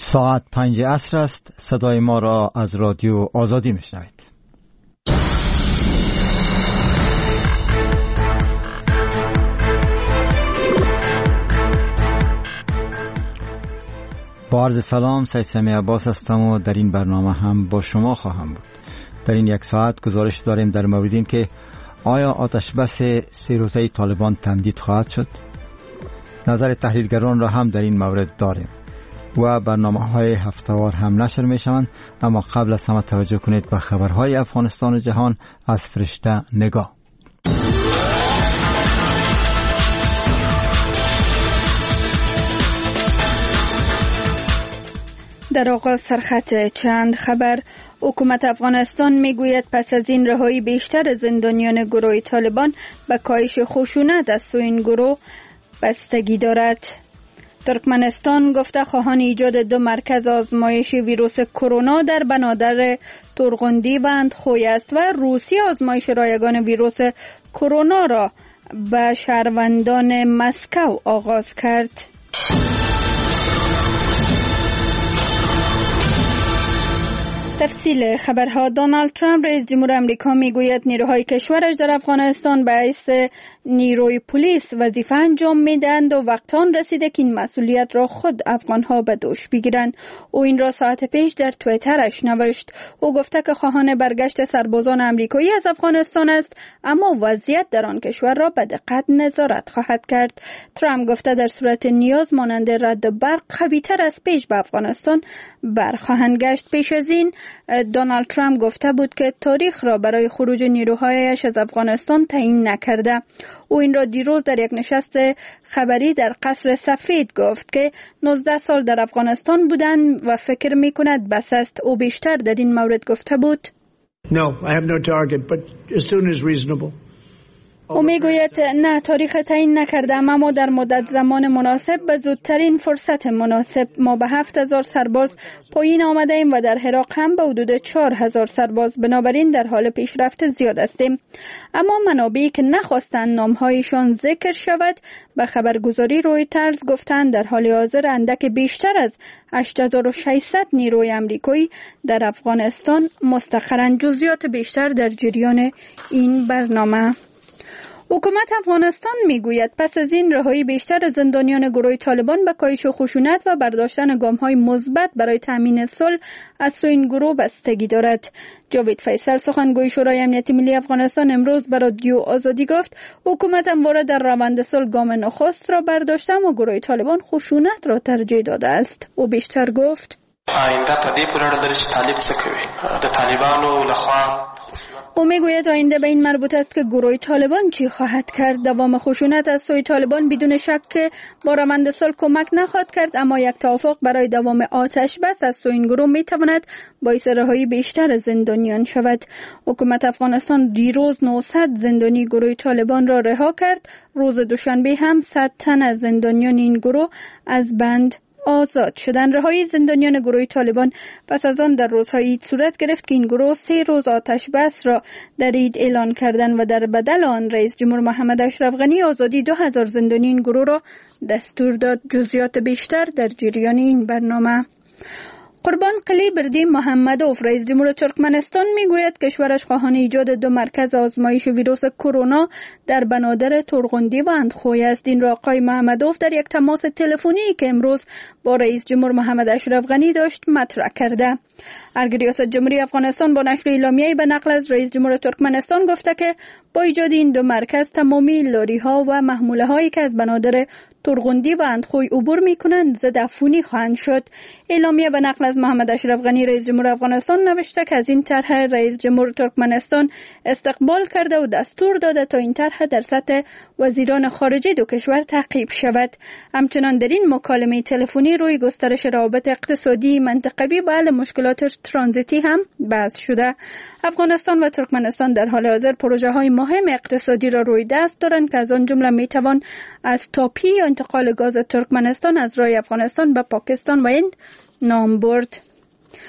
ساعت 5 عصر است. صدای ما را از رادیو آزادی میشنوید. با عرض سلام، سید سمیع عباس هستم و در این برنامه هم با شما خواهم بود. در این یک ساعت گزارش داریم در مورد این که آیا آتش بس 3 روزه طالبان تمدید خواهد شد؟ نظر تحلیلگران را هم در این مورد داریم و برنامه‌های هفته‌وار هم نشر می‌شوند. اما قبل از همه توجه کنید به خبرهای افغانستان و جهان از فرشته نگاه. در آغاز سرخط چند خبر. حکومت افغانستان میگوید پس از این رهایی بیشتر زندانیان گروه طالبان به کاهش خشونت از سوی این گروه بستگی دارد. ترکمنستان گفته خواهان ایجاد 2 مرکز آزمایش ویروس کرونا در بنادر تورغندی و اندخوی است و روسیه آزمایش رایگان ویروس کرونا را به شهروندان مسکو آغاز کرد. تفصیل خبرها. دونالد ترامپ رئیس جمهور آمریکا میگوید نیروهای کشورش در افغانستان به حیث نیروی پلیس وظیفه انجام میدهند و وقت آن رسیده که این مسئولیت را خود افغانها به دوش بگیرند. او این را ساعت پیش در توییترش نوشت. او گفته که خواهان برگشت سربازان آمریکایی از افغانستان است، اما وضعیت در آن کشور را به دقت نظارت خواهد کرد. ترامپ گفته در صورت نیاز مانند رد برق قوی‌تر از پیش به افغانستان برخواهند گشت. پیش از این دونالد ترامپ گفته بود که تاریخ را برای خروج نیروهایش از افغانستان تعیین نکرده. او این را دیروز در یک نشست خبری در قصر سفید گفت که 19 سال در افغانستان بودند و فکر می‌کند بس است. او بیشتر در این مورد گفته بود No, I have no target, but as soon as reasonable. او میگوید نه، تاریخ تعیین نکردم، اما در مدت زمان مناسب به زودترین فرصت مناسب. ما به 7000 سرباز پایین آمده ایم و در عراق هم به حدود 4000 سرباز، بنابراین در حال پیشرفت زیاد هستیم. اما منابعی که نخواستند نامهایشان ذکر شود به خبرگزاری رویترز گفتند در حال حاضر اندک بیشتر از 8600 نیروی آمریکایی در افغانستان مستقرند. جزئیات بیشتر در جریان این برنامه. حکومت افغانستان میگوید پس از این رهایی بیشتر زندانیان گروه طالبان به کاهش خشونت و برداشتن گام‌های مثبت برای تامین صلح از سوی این گروه بستگی دارد. جاوید فیصل سخنگوی شورای امنیت ملی افغانستان امروز به رادیو آزادی گفت حکومت همواره در روند صلح گام نخست را برداشته و گروه طالبان خشونت را ترجیح داده است. او بیشتر گفت آینده په دې پورې اړه لري چې طالب څه کوي. د طالبانو لخوا او میگوید آینده به این مربوط است که گروه طالبان چی خواهد کرد. دوام خشونت از سوی طالبان بدون شک که با روند صلح کمک نخواهد کرد، اما یک توافق برای دوام آتش بس از سوی این گروه میتواند باعث رهایی بیشتر زندانیان شود. حکومت افغانستان دیروز 900 زندانی گروه طالبان را رها کرد. روز دوشنبه هم 100 تن از زندانیان این گروه از بند آزاد شدن. رهایی زندانیان گروه طالبان پس از آن در روزهای عید صورت گرفت که این گروه 3 روز آتش بس را در عید اعلان کردند و در بدل آن رئیس جمهور محمد اشرف غنی آزادی 2000 زندانی این گروه را دستور داد. جزئیات بیشتر در جریان این برنامه. قربان قلی بردی محمدوف رئیس جمهور ترکمنستان میگوید کشورش خواهان ایجاد 2 مرکز آزمایش ویروس کرونا در بنادر تورغندی و اندخوی است. این را آقای محمدوف در یک تماس تلفنی که امروز با رئیس جمهور محمد اشرف غنی داشت مطرح کرده. ریاست جمهوری افغانستان با نشر اعلامیه‌ای به نقل از رئیس جمهور ترکمنستان گفته که با ایجاد این 2 مرکز تمامی لاری‌ها و محموله‌هایی که از بنادر تورغندی و اندخوی عبور می‌کنند ضد عفونی خواهند شد. اعلامیه به نقل از محمد اشرف غنی رئیس جمهور افغانستان نوشته که از این طرح رئیس جمهور ترکمنستان استقبال کرده و دستور داده تا این طرح در سطح وزیران خارجه 2 کشور تعقیب شود. همچنان در این مکالمه تلفنی روی گسترش روابط اقتصادی منطقوی و حل مشکلات ترانزیتی هم بحث شده. افغانستان و ترکمنستان در حال حاضر پروژه‌های مهم اقتصادی را روی دست دارند که از آن جمله میتوان از تاپی یا انتقال گاز ترکمنستان از راه افغانستان به پاکستان و هند نام برد.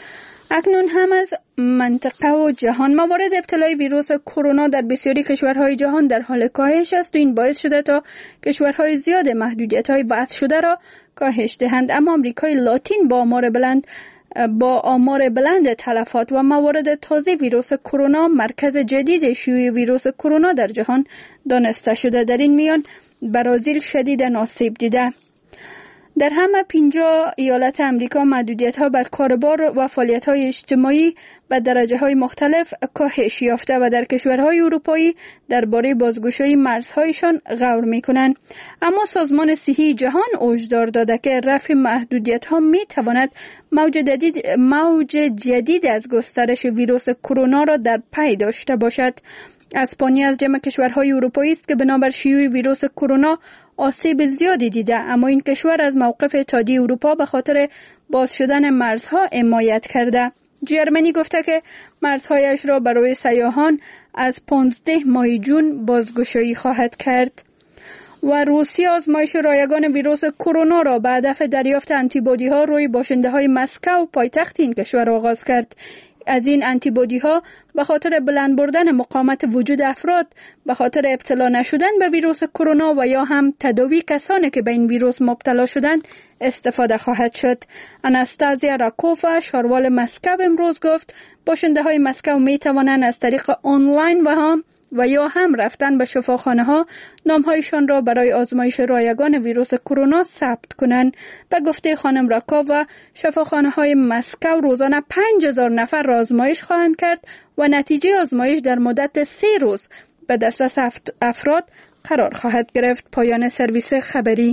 اکنون هم از منطقه و جهان موارد ابتلای ویروس کرونا در بسیاری کشورهای جهان در حال کاهش است و این باعث شده تا کشورهای زیاد محدودیت‌های وضع شده را کاهش دهند. اما آمریکای لاتین با آمار بلند تلفات و موارد تازه ویروس کرونا مرکز جدید شیوع ویروس کرونا در جهان دانسته شده. در این میان برازیل شدید آسیب دیده. در همه 50 ایالت امریکا محدودیت‌ها بر کاربار و فعالیت‌های اجتماعی به درجه‌های مختلف کاهش یافته و در کشورهای اروپایی درباره بازگشایی مرزهایشان غور می‌کنند. اما سازمان صحی جهان هشدار داده که رفع محدودیت‌ها می‌تواند موج جدید از گسترش ویروس کرونا را در پی داشته باشد. اسپانیا از جمع کشورهای اروپایی است که بنابر شیوع ویروس کرونا آسیب زیادی دیده، اما این کشور از موقف اتحادیه اروپا به خاطر باز شدن مرزها حمایت کرده. جرمنی گفته که مرزهایش را برای سیاحان از 15 ماه جون بازگشایی خواهد کرد. و روسیه آزمایش رایگان ویروس کرونا را به هدف دریافت آنتیبادی ها روی باشنده های مسکو پایتخت این کشور آغاز کرد. از این آنتیبادی ها به خاطر بلند بردن مقاومت وجود افراد به خاطر ابتلا نشدن به ویروس کرونا و یا هم تداوی کسانی که به این ویروس مبتلا شدند استفاده خواهد شد. آناستازیا راکوفا شاروال مسکو امروز گفت باشنده های مسکو می توانند از طریق آنلاین و یا هم رفتن به شفاخانه ها نامهایشان را برای آزمایش رایگان ویروس کرونا ثبت کنند. به گفته خانم راکوفا شفاخانه های مسکو روزانه 5000 نفر را آزمایش خواهند کرد و نتیجه آزمایش در مدت 3 روز به دسترس افراد قرار خواهد گرفت. پایان سرویس خبری.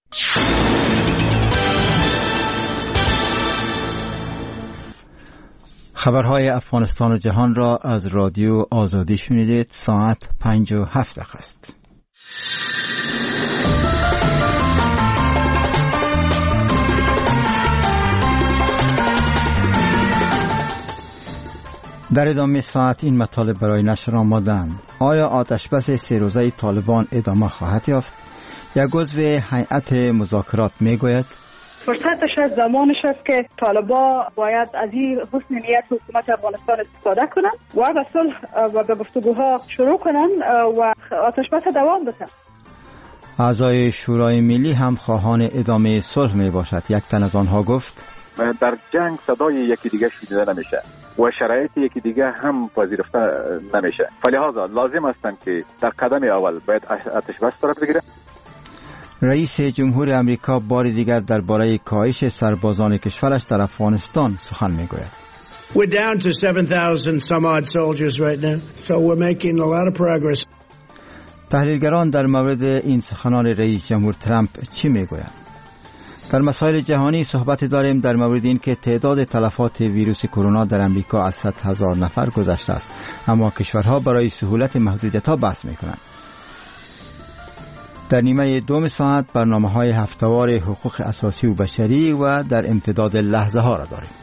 خبرهای افغانستان و جهان را از رادیو آزادی شنیدید. ساعت 5:07 است. در ادامه ساعت این مطالب برای نشر آماده‌اند. آیا آتشبس 3 روزه طالبان ادامه خواهد یافت؟ یک عضو هیئت مذاکرات میگوید فرصتش از زمانش است که طالبا باید از این حسن نیت حکومت افغانستان استفاده کنند و به صلح و به گفتگوها شروع کنند و آتشبس دوام بدن. اعضای شورای ملی هم خواهان ادامه صلح می باشد. یک تن از آنها گفت در جنگ صدای یکی دیگه شنیده نمیشه و شرایط یکی دیگه هم پذیرفته نمیشه، فلهذا لازم است که در قدم اول باید آتشبس صورت بگیره. رئیس جمهور امریکا بار دیگر درباره کاهش سربازان کشورش در افغانستان سخن میگوید. We're down to 7,000 some odd soldiers right now, so we're making a lot of progress. تحلیلگران در مورد این سخنان رئیس جمهور ترامپ چی میگویند؟ در مسائل جهانی صحبت داریم در مورد این که تعداد تلفات ویروس کرونا در امریکا از 100,000 نفر گذشته است، اما کشورها برای سهولت محدودیت‌ها بحث میکنند. در نیمه دوم ساعت برنامه‌های هفته‌وار حقوق اساسی و بشری و در امتداد لحظه ها را داریم.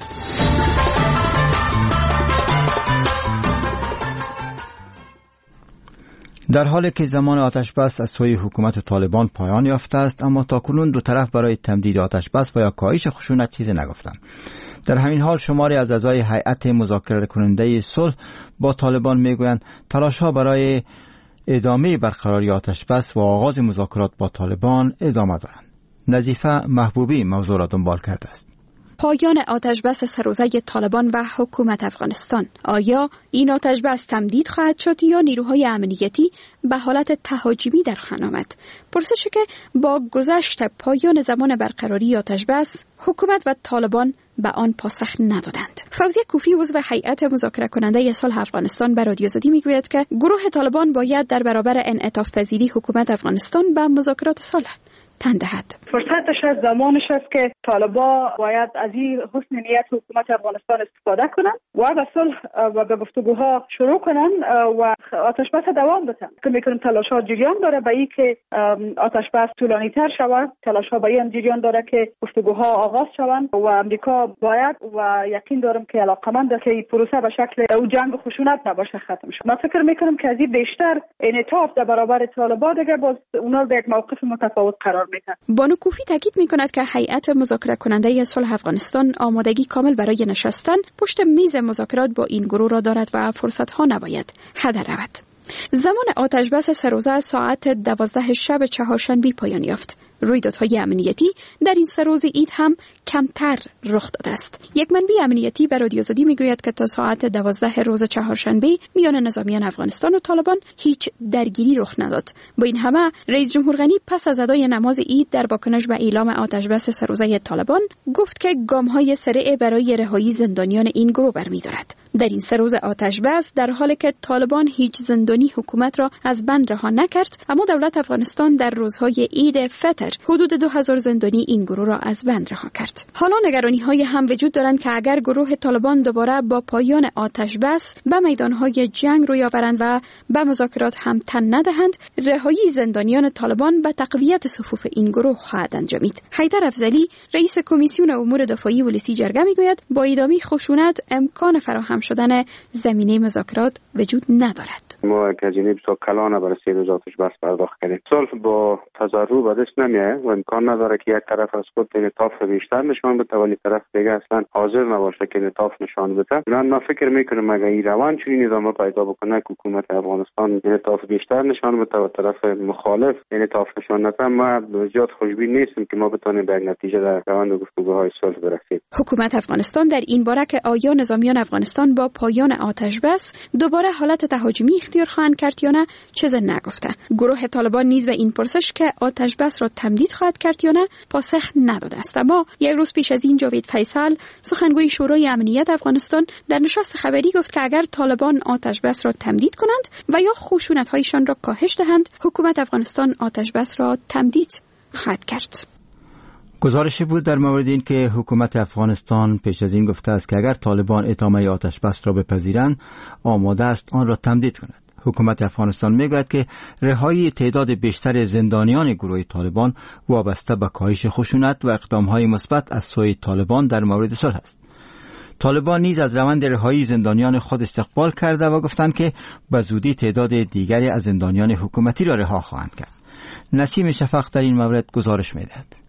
در حالی که زمان آتشبس از سوی حکومت طالبان پایان یافته است، اما تاکنون دو طرف برای تمدید آتشبس و یا کاهش خشونت چیزی نگفتند. در همین حال شماری از اعضای هیئت مذاکره کننده صلح با طالبان میگویند تلاش‌ها برای ادامه برقراری آتشبس و آغاز مذاکرات با طالبان ادامه دارند. نظیفه محبوبی موضوع را دنبال کرده است. پایان آتشبس 3 روزه طالبان و حکومت افغانستان. آیا این آتشبس تمدید خواهد شد یا نیروهای امنیتی به حالت تهاجمی در خان آمد؟ پرسشی که با گذشت پایان زمان برقراری آتشبس حکومت و طالبان به آن پاسخ ندادند. فوزیه کوفی عضو هیئت مذاکره کننده صلح افغانستان به رادیو آزادی میگوید که گروه طالبان باید در برابر انعطاف پذیری حکومت افغانستان به مذاکرات صلح تن دهد. فرصتش از زمانش است که طالبا باید از این حسن نیت حکومت افغانستان استفاده کنند و به صلح و به گفتگوها شروع کنند و آتشبس دوام بدن. که میکنیم تلاش‌ها جریان داره به این که آتشبس طولانی‌تر شود، تلاش‌ها به این جریان داره که گفتگوها آغاز شوند و امریکا باید و یقین دارم که علاقمند است که این پروسه به شکل او جنگ و خشونت نباشه ختم شد. من فکر میکنم که از این بیشتر انعطاف در برابر طالبان دیگه باز اونا در یک موقف متفاوت قرار میکنه. بانو کوفی تاکید میکند که هیئت مذاکره کننده صلح افغانستان آمادگی کامل برای نشستن پشت میز مذاکرات با این گروه را دارد و فرصت‌ها نباید هدر رود. زمان آتش‌بس سه از ساعت 12 شب چهارشنبه پایان یافت. رویدادهای امنیتی در این سه روز عید هم کمتر رخ داده است. یک منبع امنیتی به رادیو آزادی میگوید که تا ساعت 12 روز چهارشنبه میان نظامیان افغانستان و طالبان هیچ درگیری رخ نداد. با این همه رئیس جمهور غنی پس از ادای نماز عید در واکنش به اعلام آتش‌بس سه روزه طالبان گفت که گام‌های سریع برای رهایی زندانیان این گروه برمی‌دارد. در این سه روز آتش‌بس در حالی که طالبان هیچ زندانی حکومت را از بند رها نکرد، اما دولت افغانستان در روزهای عید فطر حدود 2000 زندانی این گروه را از بند رها کرد. حالا نگرانی‌های هم وجود دارند که اگر گروه طالبان دوباره با پایان آتش‌بس به میدان‌های جنگ روی آورند و به مذاکرات هم تن ندهند، رهایی زندانیان طالبان به تقویت صفوف این گروه خواهد انجامید. حیدر افضلی رئیس کمیسیون امور دفاعی ولسی جرگه میگوید با ادامه خشونت امکان فراهم شدن زمینه مذاکرات وجود ندارد. ما گزینه بسیار کلانه برای 3 روز آتش‌بس پرداخت کردیم. صلح با تضرع به دست نمیاد و امکان نداره که یک طرف از خود انعطاف بیشتر نشان بده ولی طرف دیگه اصلا حاضر نباشه که انعطاف نشان بده. من فکر میکنم اگر این روند چنین ادامه پیدا بکنه که حکومت افغانستان انعطاف بیشتر نشان بده و طرف مخالف انعطاف نشان نده، ما زیاد خوشبین نیستیم که ما بتونیم به نتیجه در روند گفتگوهای صلح برسیم. حکومت افغانستان در این باره که آیا نظامیان افغانستان با پایان آتش‌بس دوباره حالت تهاجمی اختیار خواهند کرد یا نه چیزی نگفته. گروه طالبان نیز به این پرسش که آتش‌بس را تمدید خواهد کرد یا نه پاسخ نداده است. اما یک روز پیش از این جاوید فیصل سخنگوی شورای امنیت افغانستان در نشست خبری گفت که اگر طالبان آتش‌بس را تمدید کنند و یا خشونت‌هایشان را کاهش دهند، حکومت افغانستان آتش‌بس را تمدید خواهد کرد. گزارشی بود در مورد این که حکومت افغانستان پیش از این گفته است که اگر طالبان ادامه آتش‌بس را بپذیرند آماده است آن را تمدید کند. حکومت افغانستان میگوید که رهایی تعداد بیشتر زندانیان گروه طالبان وابسته به کاهش خشونت و اقدام‌های مثبت از سوی طالبان در مورد صلح است. طالبان نیز از روند رهایی زندانیان خود استقبال کرده و گفتند که به زودی تعداد دیگری از زندانیان حکومتی را رها خواهند کرد. نسیم شفق در این مورد گزارش می‌دهد.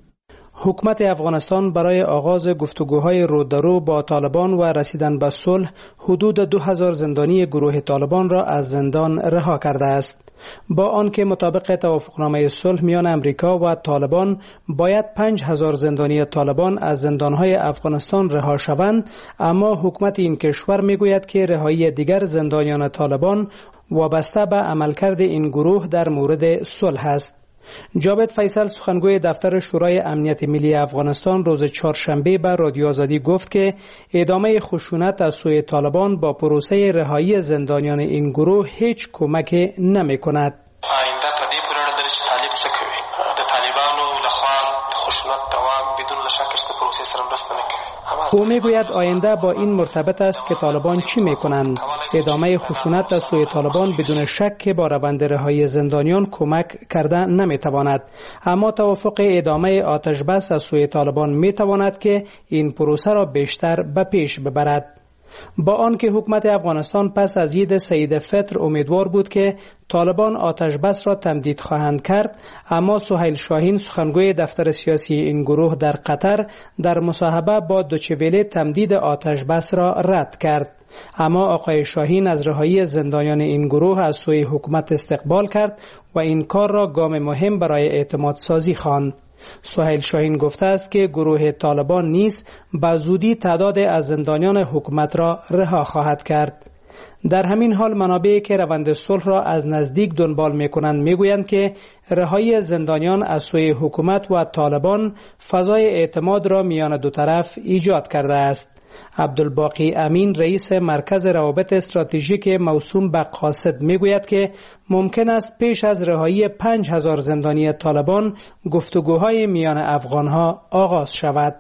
حکومت افغانستان برای آغاز گفتگوهای رو در رو با طالبان و رسیدن به صلح حدود 2000 زندانی گروه طالبان را از زندان رها کرده است. با آنکه مطابق توافقنامه صلح میان امریکا و طالبان باید 5000 زندانی طالبان از زندانهای افغانستان رها شوند، اما حکومت این کشور میگوید که رهایی دیگر زندانیان طالبان وابسته به عملکرد این گروه در مورد صلح است. جاوید فیصل سخنگوی دفتر شورای امنیت ملی افغانستان روز چهارشنبه به رادیو آزادی گفت که ادامه خشونت از سوی طالبان با پروسه رهایی زندانیان این گروه هیچ کمک نمی کند. آینده په دې پورې اړه لري چې طالب څه کوي. د طالبانو لخوا د خشونت دوام بدون شک د پروسې سره مرسته نه کوي. او میگوید آینده با این مرتبط است که طالبان چی میکنند. ادامه خشونت از سوی طالبان بدون شک با روند رهایی زندانیان کمک کرده نمیتواند، اما توافق ادامه آتش‌بس از سوی طالبان میتواند که این پروسه را بیشتر به پیش ببرد. با آنکه حکومت افغانستان پس از عید سعید فطر امیدوار بود که طالبان آتش‌بس را تمدید خواهند کرد، اما سهیل شاهین سخنگوی دفتر سیاسی این گروه در قطر در مصاحبه با دوچه تمدید آتش‌بس را رد کرد. اما آقای شاهین از رهایی زندانیان این گروه از سوی حکومت استقبال کرد و این کار را گام مهم برای اعتماد سازی خواند. سهیل شاهین گفته است که گروه طالبان نیز به زودی تعداد از زندانیان حکومت را رها خواهد کرد. در همین حال منابعی که روند صلح را از نزدیک دنبال می‌کنند می‌گویند که رهایی زندانیان از سوی حکومت و طالبان فضای اعتماد را میان دو طرف ایجاد کرده است. عبدالباقی امین رئیس مرکز روابط استراتژیک موسوم به قاصد میگوید که ممکن است پیش از رهایی 5000 زندانی طالبان گفتگوهای میان افغانها آغاز شود.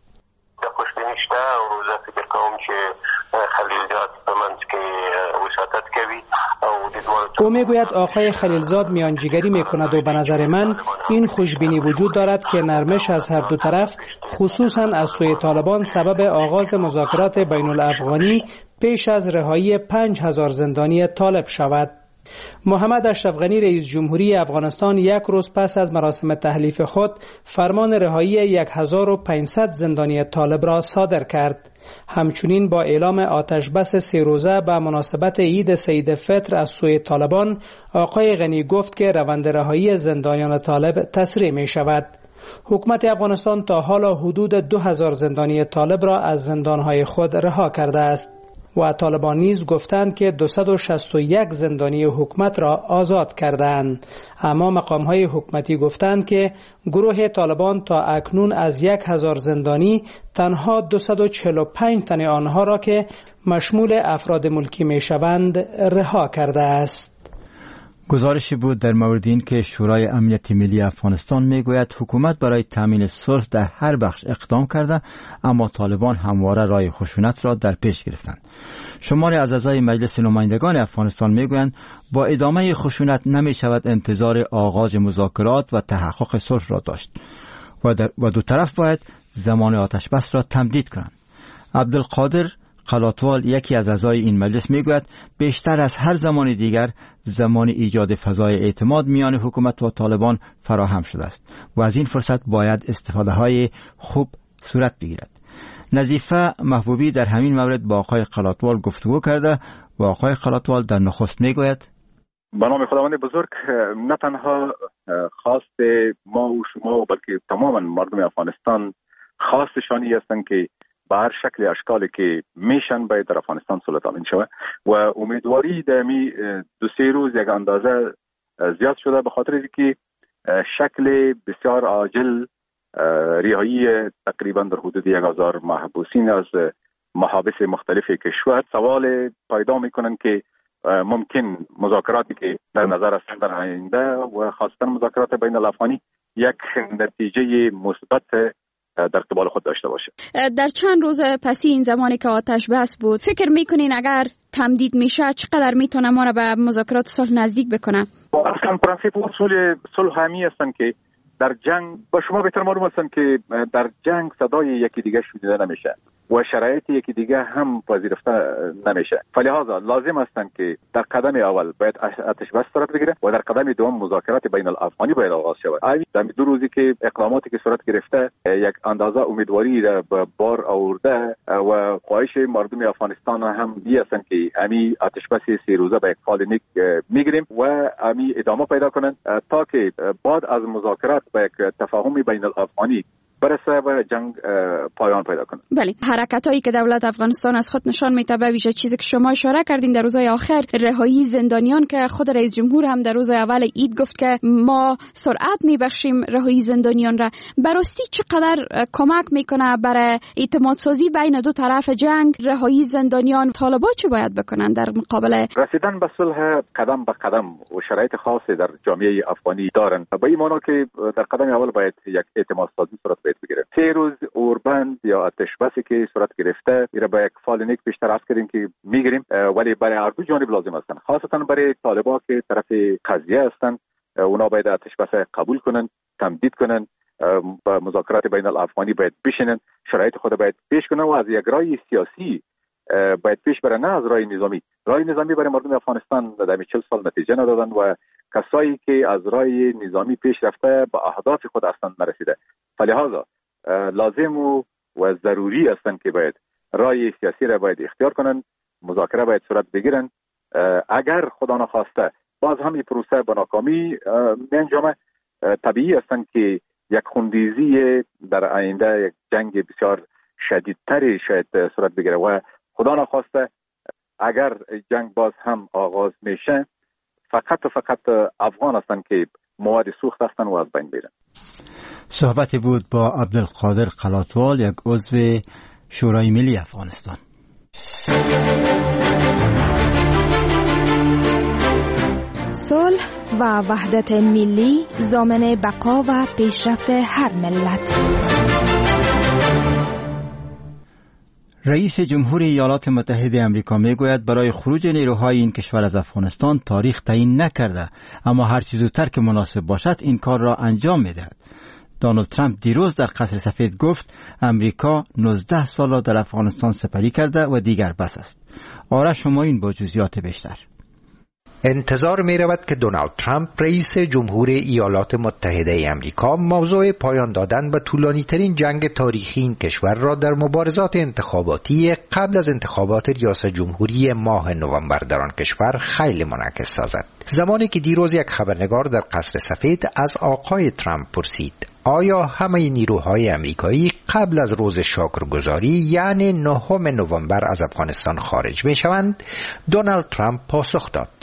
او میگوید آقای خلیلزاد میانجیگری میکند و به نظر من این خوشبینی وجود دارد که نرمش از هر دو طرف خصوصا از سوی طالبان سبب آغاز مذاکرات بین الافغانی پیش از رهایی 5000 زندانی طالب شود. محمد اشرف غنی رئیس جمهوری افغانستان یک روز پس از مراسم تحلیف خود فرمان رهایی 1500 زندانی طالب را صادر کرد. همچنین با اعلام آتش بس 3 روزه به مناسبت عید سید فطر از سوی طالبان، آقای غنی گفت که روند رهایی زندانیان طالب تسریع می شود. حکومت افغانستان تا حالا حدود 2000 زندانی طالب را از زندانهای خود رها کرده است و طالبان نیز گفتند که 261 زندانی حکومت را آزاد کردند. اما مقام‌های حکومتی گفتند که گروه طالبان تا اکنون از 1000 زندانی تنها 245 تن آنها را که مشمول افراد ملکی میشوند رها کرده است. گزارشی بود در مورد این که شورای امنیت ملی افغانستان میگوید حکومت برای تامین صلح در هر بخش اقدام کرده، اما طالبان همواره راه خشونت را در پیش گرفتند. شماری از اعضای مجلس نمایندگان افغانستان میگویند با ادامه خشونت نمی شود انتظار آغاز مذاکرات و تحقق صلح را داشت و دو طرف باید زمان آتش بس را تمدید کنند. عبدالقادر قلاتوال یکی از اعضای این مجلس میگوید بیشتر از هر زمان دیگر زمان ایجاد فضای اعتماد میان حکومت و طالبان فراهم شده است و از این فرصت باید استفاده های خوب صورت بگیرد. نظیفه محبوبی در همین مورد با آقای قلاتوال گفتگو کرده و آقای قلاتوال در نخست میگوید به نام خداوند بزرگ، نه تنها خواست ما و شما بلکه تماما مردم افغانستان خواستشانی هستند که به هر شکل اشکالی که میشن باید در افغانستان صلح تامین شود و امیدواری در می 2-3 روز یک اندازه زیاد شده به خاطر اینکه شکل بسیار عاجل رهایی تقریبا در حدود 1000 محبوسین از محابس مختلف کشور سوال پیدا میکنن که ممکن مذاکراتی که در نظر هستند در آینده و خاصتا مذاکرات بین الافغانی یک نتیجه مثبت در قبال خود داشته باشه. در چند روز پسی این زمانی که آتش بس بود، فکر میکنین اگر تمدید میشه چقدر میتونه ما را به مذاکرات صلح نزدیک بکنه؟ اصلا پرنسیپ اصول صلح همی هستن که در جنگ با شما بهتر معلوم هستن که در جنگ صدای یکی دیگه شنیده نمیشه و شرایط یکی دیگه هم پذیرفته نمیشه. فلهذا لازم هستن که در قدم اول باید آتش بس صورت بگیره و در قدم دوم مذاکرات بین الافغانی باید آغاز شود. در 2 روزی که اقداماتی که صورت گرفته یک اندازه امیدواری را به بار آورده و خواهش مردم افغانستان هم دی هستن که امی آتش بس 3 روزه به یک فال نیک میگیریم و امی ادامه پیدا کنن تا که بعد از مذاکرات به یک تفاهم بین الافغانی برسه و جنگ پایان پیدا کنه. بله، حرکتایی که دولت افغانستان از خود نشان میده به ویژه چیزی که شما اشاره کردین در روزهای آخر، رهایی زندانیان که خود رئیس جمهور هم در روز اول عید گفت که ما سرعت میبخشیم رهایی زندانیان را، براستی چقدر کمک میکنه برای اعتماد سازی بین دو طرف جنگ؟ رهایی زندانیان، طالبان چه باید بکنن در مقابل رسیدن به صلح قدم به قدم و شرایط خاصی در جامعه افغانی دارن؟ به این معنی که در قدم اول باید یک اعتماد سازی صورت بگیره. 3 روز اوربند یا آتش بسی که صورت گرفته ایرا با یک فال نیک بیشتر عرض کردیم که میگیریم، ولی برای هر دو جانب لازم هستن، خاصتا برای طالبان که طرف قضیه هستن اونا باید آتش بس قبول کنن، تمدید کنن، با مذاکرات بین الافغانی باید بشینن، شرایط خود باید پیش کنن و از یک راه سیاسی باید پیش بره، نه از راه نظامی. راه نظامی برای مردم افغانستان در 40 سال نتیجه ندادن و کسایی که از راه نظامی پیش رفته به اهداف خود اصلا نرسیده. فلهذا لازم و ضروری هستند که باید راه سیاسی را باید اختیار کنن، مذاکره باید صورت بگیرن. اگر خدا نخواسته باز هم این پروسه به ناکامی می انجامه، طبیعی هستند که یک خونریزی در آینده، یک جنگ بسیار شدیدتری شاید صورت بگیره و خدا نخواسته اگر جنگ باز هم آغاز میشه فقط و فقط افغان هستند که مواد سوخت هستند و از بین میرن. صحبتی بود با عبدالقادر قلاتوال، یک عضو شورای ملی افغانستان. صلح و وحدت ملی ضامن بقا و پیشرفت هر ملت. رئیس جمهور ایالات متحده آمریکا میگوید برای خروج نیروهای این کشور از افغانستان تاریخ تعیین نکرده، اما هر چه زودتر که مناسب باشد این کار را انجام میدهد. دونالد ترامپ دیروز در قصر سفید گفت امریکا 19 سال را در افغانستان سپری کرده و دیگر بس است. آرش همایون با جزئیات بیشتر. انتظار می رود که دونالد ترامپ رئیس جمهور ایالات متحده امریکا موضوع پایان دادن به طولانی ترین جنگ تاریخی این کشور را در مبارزات انتخاباتی قبل از انتخابات ریاست جمهوری ماه نوامبر در آن کشور خیلی منعکس سازد. زمانی که دیروز یک خبرنگار در قصر سفید از آقای ترامپ پرسید آیا همه نیروهای امریکایی قبل از روز شکرگزاری یعنی 9 نوامبر از افغانستان خارج می شوند، دونالد ترامپ پاسخ داد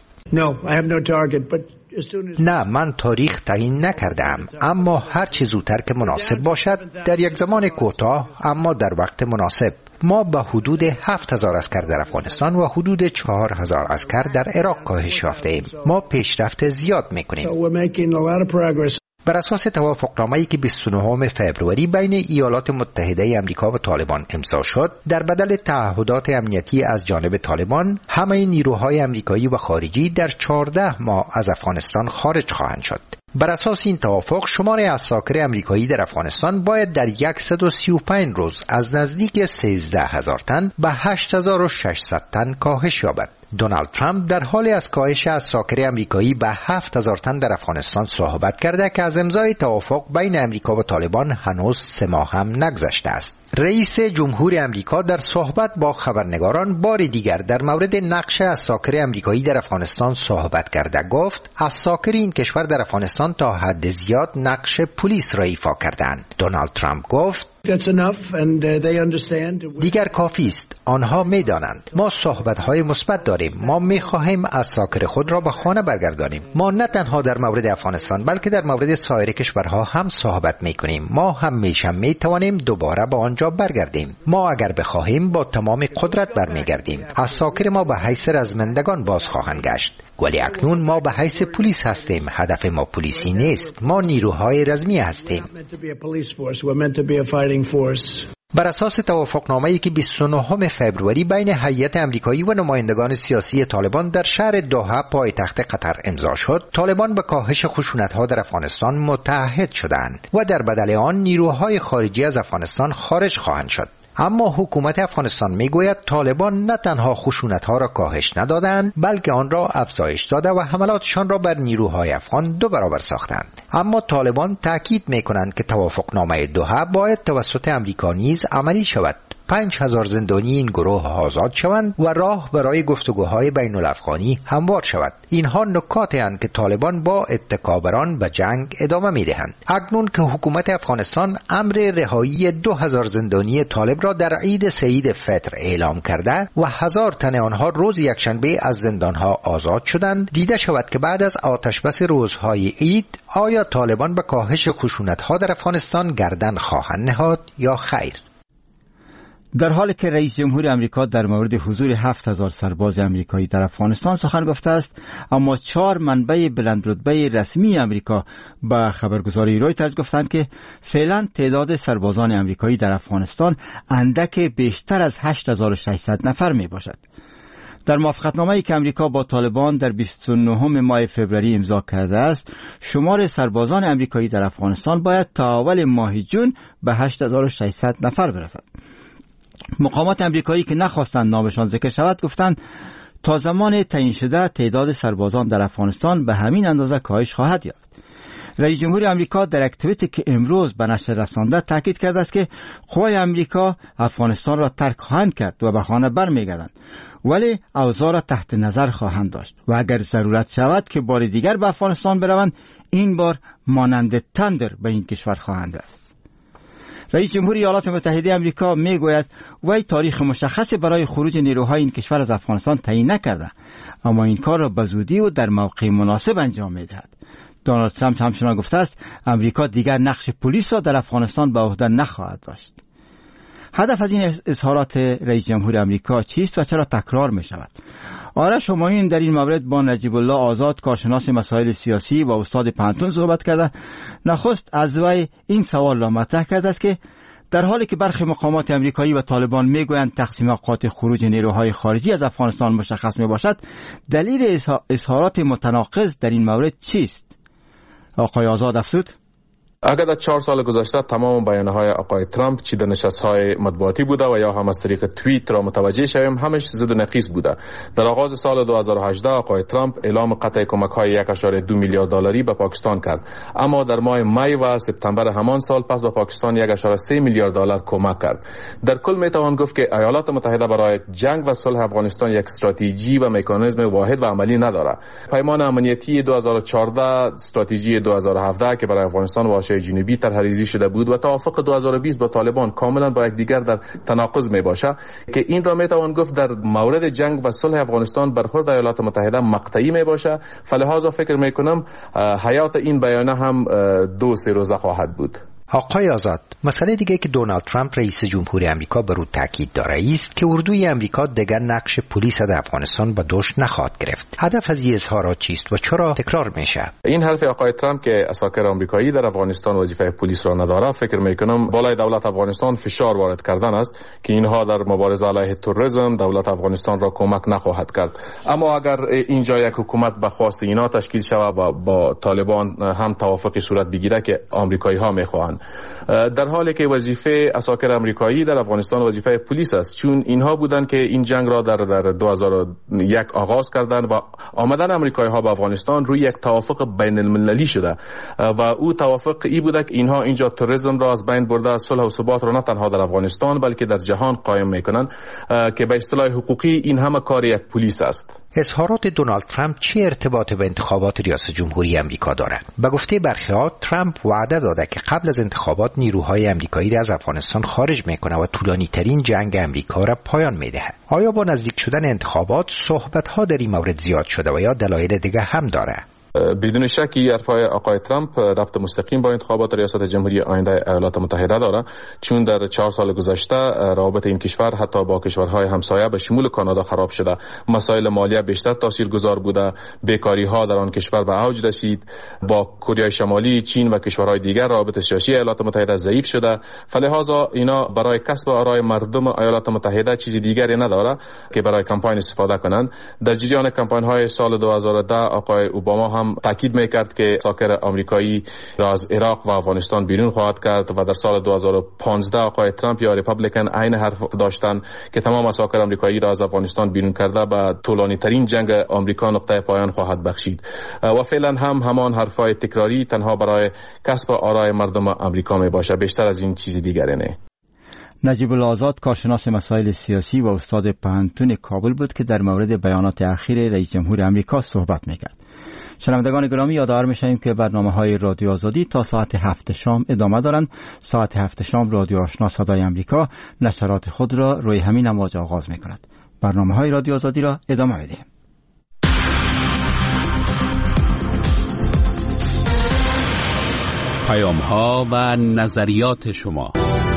نه، من تاریخ تعیین نکردم، اما هر چه زودتر که مناسب باشد، در یک زمان کوتاه اما در وقت مناسب. ما به حدود 7000 عسکر در افغانستان و حدود 4000 عسکر در عراق کاهش یافته‌ایم. ما پیشرفت زیاد می‌کنیم. بر اساس توافقنامه‌ای که 29 فوریه بین ایالات متحده آمریکا و طالبان امضا شد، در بدل تعهدات امنیتی از جانب طالبان، همه نیروهای آمریکایی و خارجی در 14 ماه از افغانستان خارج خواهند شد. بر اساس این توافق، شمار عساکر آمریکایی در افغانستان باید در 135 روز از نزدیک 13000 تن به 8600 تن کاهش یابد. دونالد ترامپ در حال از کاهش عساکر آمریکایی به 7000 تن در افغانستان صحبت کرده که از امضای توافق بین آمریکا و طالبان هنوز 3 ماه هم نگذشته است. رئیس جمهور آمریکا در صحبت با خبرنگاران بار دیگر در مورد نقش عساکر آمریکایی در افغانستان صحبت کرده گفت عساکر این کشور در افغانستان تا حد زیاد نقش پلیس را ایفا کردند. دونالد ترامپ گفت دیگر کافی است. آنها می‌دانند ما صحبت‌های مثبت داریم. ما می‌خواهیم عساکر خود را به خانه برگردانیم. ما نه تنها در مورد افغانستان بلکه در مورد سایر کشورها هم صحبت می‌کنیم. ما همیشه می‌توانیم دوباره به آنجا برگردیم. ما اگر بخواهیم با تمام قدرت برمیگردیم. عساکر ما به حیث رزمندگان باز خواهند گشت. ولی اکنون ما به حیث پلیس هستیم. هدف ما پلیسی نیست. ما نیروهای رزمی هستیم. بر اساس توافقنامه‌ای که 29 فوریه بین هیئت آمریکایی و نمایندگان سیاسی طالبان در شهر دوحه پایتخت قطر امضا شد، طالبان به کاهش خشونت‌ها در افغانستان متعهد شدند و در بدل آن نیروهای خارجی از افغانستان خارج خواهند شد. اما حکومت افغانستان میگوید طالبان نه تنها خشونت‌ها را کاهش ندادند بلکه آن را افزایش داده و حملاتشان را بر نیروهای افغان 2 برابر ساختند. اما طالبان تاکید میکنند که توافقنامه دوحه باید توسط امریکا نیز عملی شود. 5000 زندانی این گروه آزاد شوند و راه برای گفتگوهای بین الافغانی هموار شود. اینها نکاتی اند که طالبان با اتکابران به جنگ ادامه میدهند. اکنون که حکومت افغانستان امر رهایی 2000 زندانی طالب را در عید سعید فطر اعلام کرده و 1000 تن آنها روز یکشنبه از زندانها آزاد شدند، دیده شود که بعد از آتشبس روزهای عید آیا طالبان به کاهش خشونت‌ها در افغانستان گردن خواهند نهاد یا خیر. در حالی که رئیس جمهور آمریکا در مورد حضور 7000 سرباز آمریکایی در افغانستان سخن گفته است، اما 4 منبع بلندرتبه رسمی آمریکا به خبرگزاری رویترز گفتند که فعلا تعداد سربازان آمریکایی در افغانستان اندک بیشتر از 8600 نفر می باشد. در موافقتنامه‌ای که آمریکا با طالبان در 29 ماه فوریه امضا کرده است، شمار سربازان آمریکایی در افغانستان باید تا اول ماه جون به 8600 نفر برسد. مقامات آمریکایی که نخواستند نامشان ذکر شود گفتند تا زمان تعیین شده تعداد سربازان در افغانستان به همین اندازه کاهش خواهد یافت. رئیس جمهور آمریکا در یک توییتی که امروز به نشر رسانده تاکید کرده است که قوای آمریکا افغانستان را ترک خواهند کرد و به خانه برمیگردند، ولی اوضاع را تحت نظر خواهند داشت و اگر ضرورت شود که بار دیگر به افغانستان بروند، این بار مانند تندر به این کشور خواهند رفت. رئیس جمهور ایالات متحده آمریکا میگوید وی تاریخ مشخصی برای خروج نیروهای این کشور از افغانستان تعیین نکرده، اما این کار را به زودی و در موقع مناسب انجام میدهد. دونالد ترامپ همچنان گفته است آمریکا دیگر نقش پلیس را در افغانستان به عهده نخواهد داشت. هدف از این اظهارات رئیس جمهور آمریکا چیست و چرا تکرار می شود؟ آرش همایون در این مورد با نجیب الله آزاد، کارشناس مسائل سیاسی و استاد پانتون صحبت کرده. نخست از وی این سوال را مطرح کرده است که در حالی که برخی مقامات آمریکایی و طالبان میگویند تقسیم اوقات خروج نیروهای خارجی از افغانستان مشخص می باشد، دلیل اظهارات متناقض در این مورد چیست؟ آقای آزاد افزود: اگر در 4 سال گذشته تمام بیانهای آقای ترامپ چی در نشست‌های مطبوعاتی بوده و یا هم از طریق توییت را متوجه شویم، همش ضد و نقیض بوده. در آغاز سال 2018 آقای ترامپ اعلام قطع کمک‌های 1.2 میلیارد دلاری به پاکستان کرد، اما در ماه می و سپتامبر همان سال پس به پاکستان 1.3 میلیارد دلار کمک کرد. در کل میتوان گفت که ایالات متحده برای جنگ و صلح افغانستان یک استراتژی و مکانیزم واحد و عملی ندارد. پیمان امنیتی 2014، استراتژی 2017 که برای افغانستان و آسیای جنوبی طرح‌ریزی شده بود و توافق 2020 با طالبان کاملا با یکدیگر در تناقض میباشد که این را میتوان گفت در مورد جنگ و صلح افغانستان برخورد ایالات متحده مقطعی میباشد. فلهذا فکر میکنم حیات این بیانیه هم 2-3 روزه خواهد بود. آقای آزاد، مسئله دیگه که دونالد ترامپ رئیس جمهور آمریکا بر او تاکید داره است که اردوی آمریکا دیگر نقش پلیس در افغانستان به دوش نخواهد گرفت. هدف از این اظهارات چیست و چرا تکرار میشه؟ این حرف آقای ترامپ که اساکر آمریکایی در افغانستان وظیفه پلیس را نداره، فکر میکنم بالای دولت افغانستان فشار وارد کردن است که اینها در مبارزه علیه تروریسم دولت افغانستان را کمک نخواهد کرد. اما اگر اینجا یک حکومت به خواست اینا تشکیل شود و با طالبان هم توافقی صورت بگیره که آمریکایی ها میخواهند، در حالی که وظیفه اساکر آمریکایی در افغانستان وظیفه پلیس است، چون اینها بودند که این جنگ را در 2001 آغاز کردند و آمدن آمریکایی ها به افغانستان روی یک توافق بین المللی شده و او توافق ای بوده که اینها اینجا تروریسم را از بین برده، صلح و ثبات را نه تنها در افغانستان بلکه در جهان قائم میکنند که به اصطلاح حقوقی این همه کار یک پلیس است. اظهارات دونالد ترامپ چه ارتباط به انتخابات ریاست جمهوری آمریکا دارد؟ به گفته برخی‌ها ترامپ وعده داده که قبل از انتخابات نیروهای آمریکایی را از افغانستان خارج میکنه و طولانی‌ترین جنگ آمریکا را پایان میده. آیا با نزدیک شدن انتخابات صحبت‌ها در این مورد زیاد شده و یا دلایل دیگه هم داره؟ بدون شک حرفای آقای ترامپ ربط مستقیم با انتخابات ریاست جمهوری آینده ایالات متحده داره، چون در 4 سال گذشته روابط این کشور حتی با کشورهای همسایه به شمول کانادا خراب شده، مسائل مالیه بیشتر تاثیرگذار بوده، بیکاری ها در آن کشور به اوج رسید، با کره شمالی، چین و کشورهای دیگر روابط سیاسی ایالات متحده ضعیف شده. فلهذا اینا برای کسب آرای مردم ایالات متحده چیزی دیگری نداره که برای کمپاین استفاده کنند. در جریان کمپاین های سال 2010 آقای اوباما هم تاکید میکرد که اساکر آمریکایی را از عراق و افغانستان بیرون خواهد کرد و در سال 2015 آقای ترامپ یا ریپابلیکن عین حرف داشتند که تمام اساکر آمریکایی را از افغانستان بیرون کرده به طولانی ترین جنگ آمریکا نقطه پایان خواهد بخشید و فعلا هم همان حرفای تکراری تنها برای کسب آرای مردم آمریکا می باشه، بیشتر از این چیزی دیگری نه. نجیب الآزاد کارشناس مسائل سیاسی و استاد پوهنتون کابل بود که در مورد بیانات اخیر رئیس جمهور آمریکا صحبت میکرد. شنوندگان گرامی، یادآور میشیم که برنامه‌های رادیو آزادی تا ساعت 7 شام ادامه دارند. ساعت 7 شام رادیو آشنا صدای آمریکا نشرات خود را روی همین امواج آغاز میکند. برنامه‌های رادیو آزادی را ادامه میدیم. پیام‌ها و نظریات شما.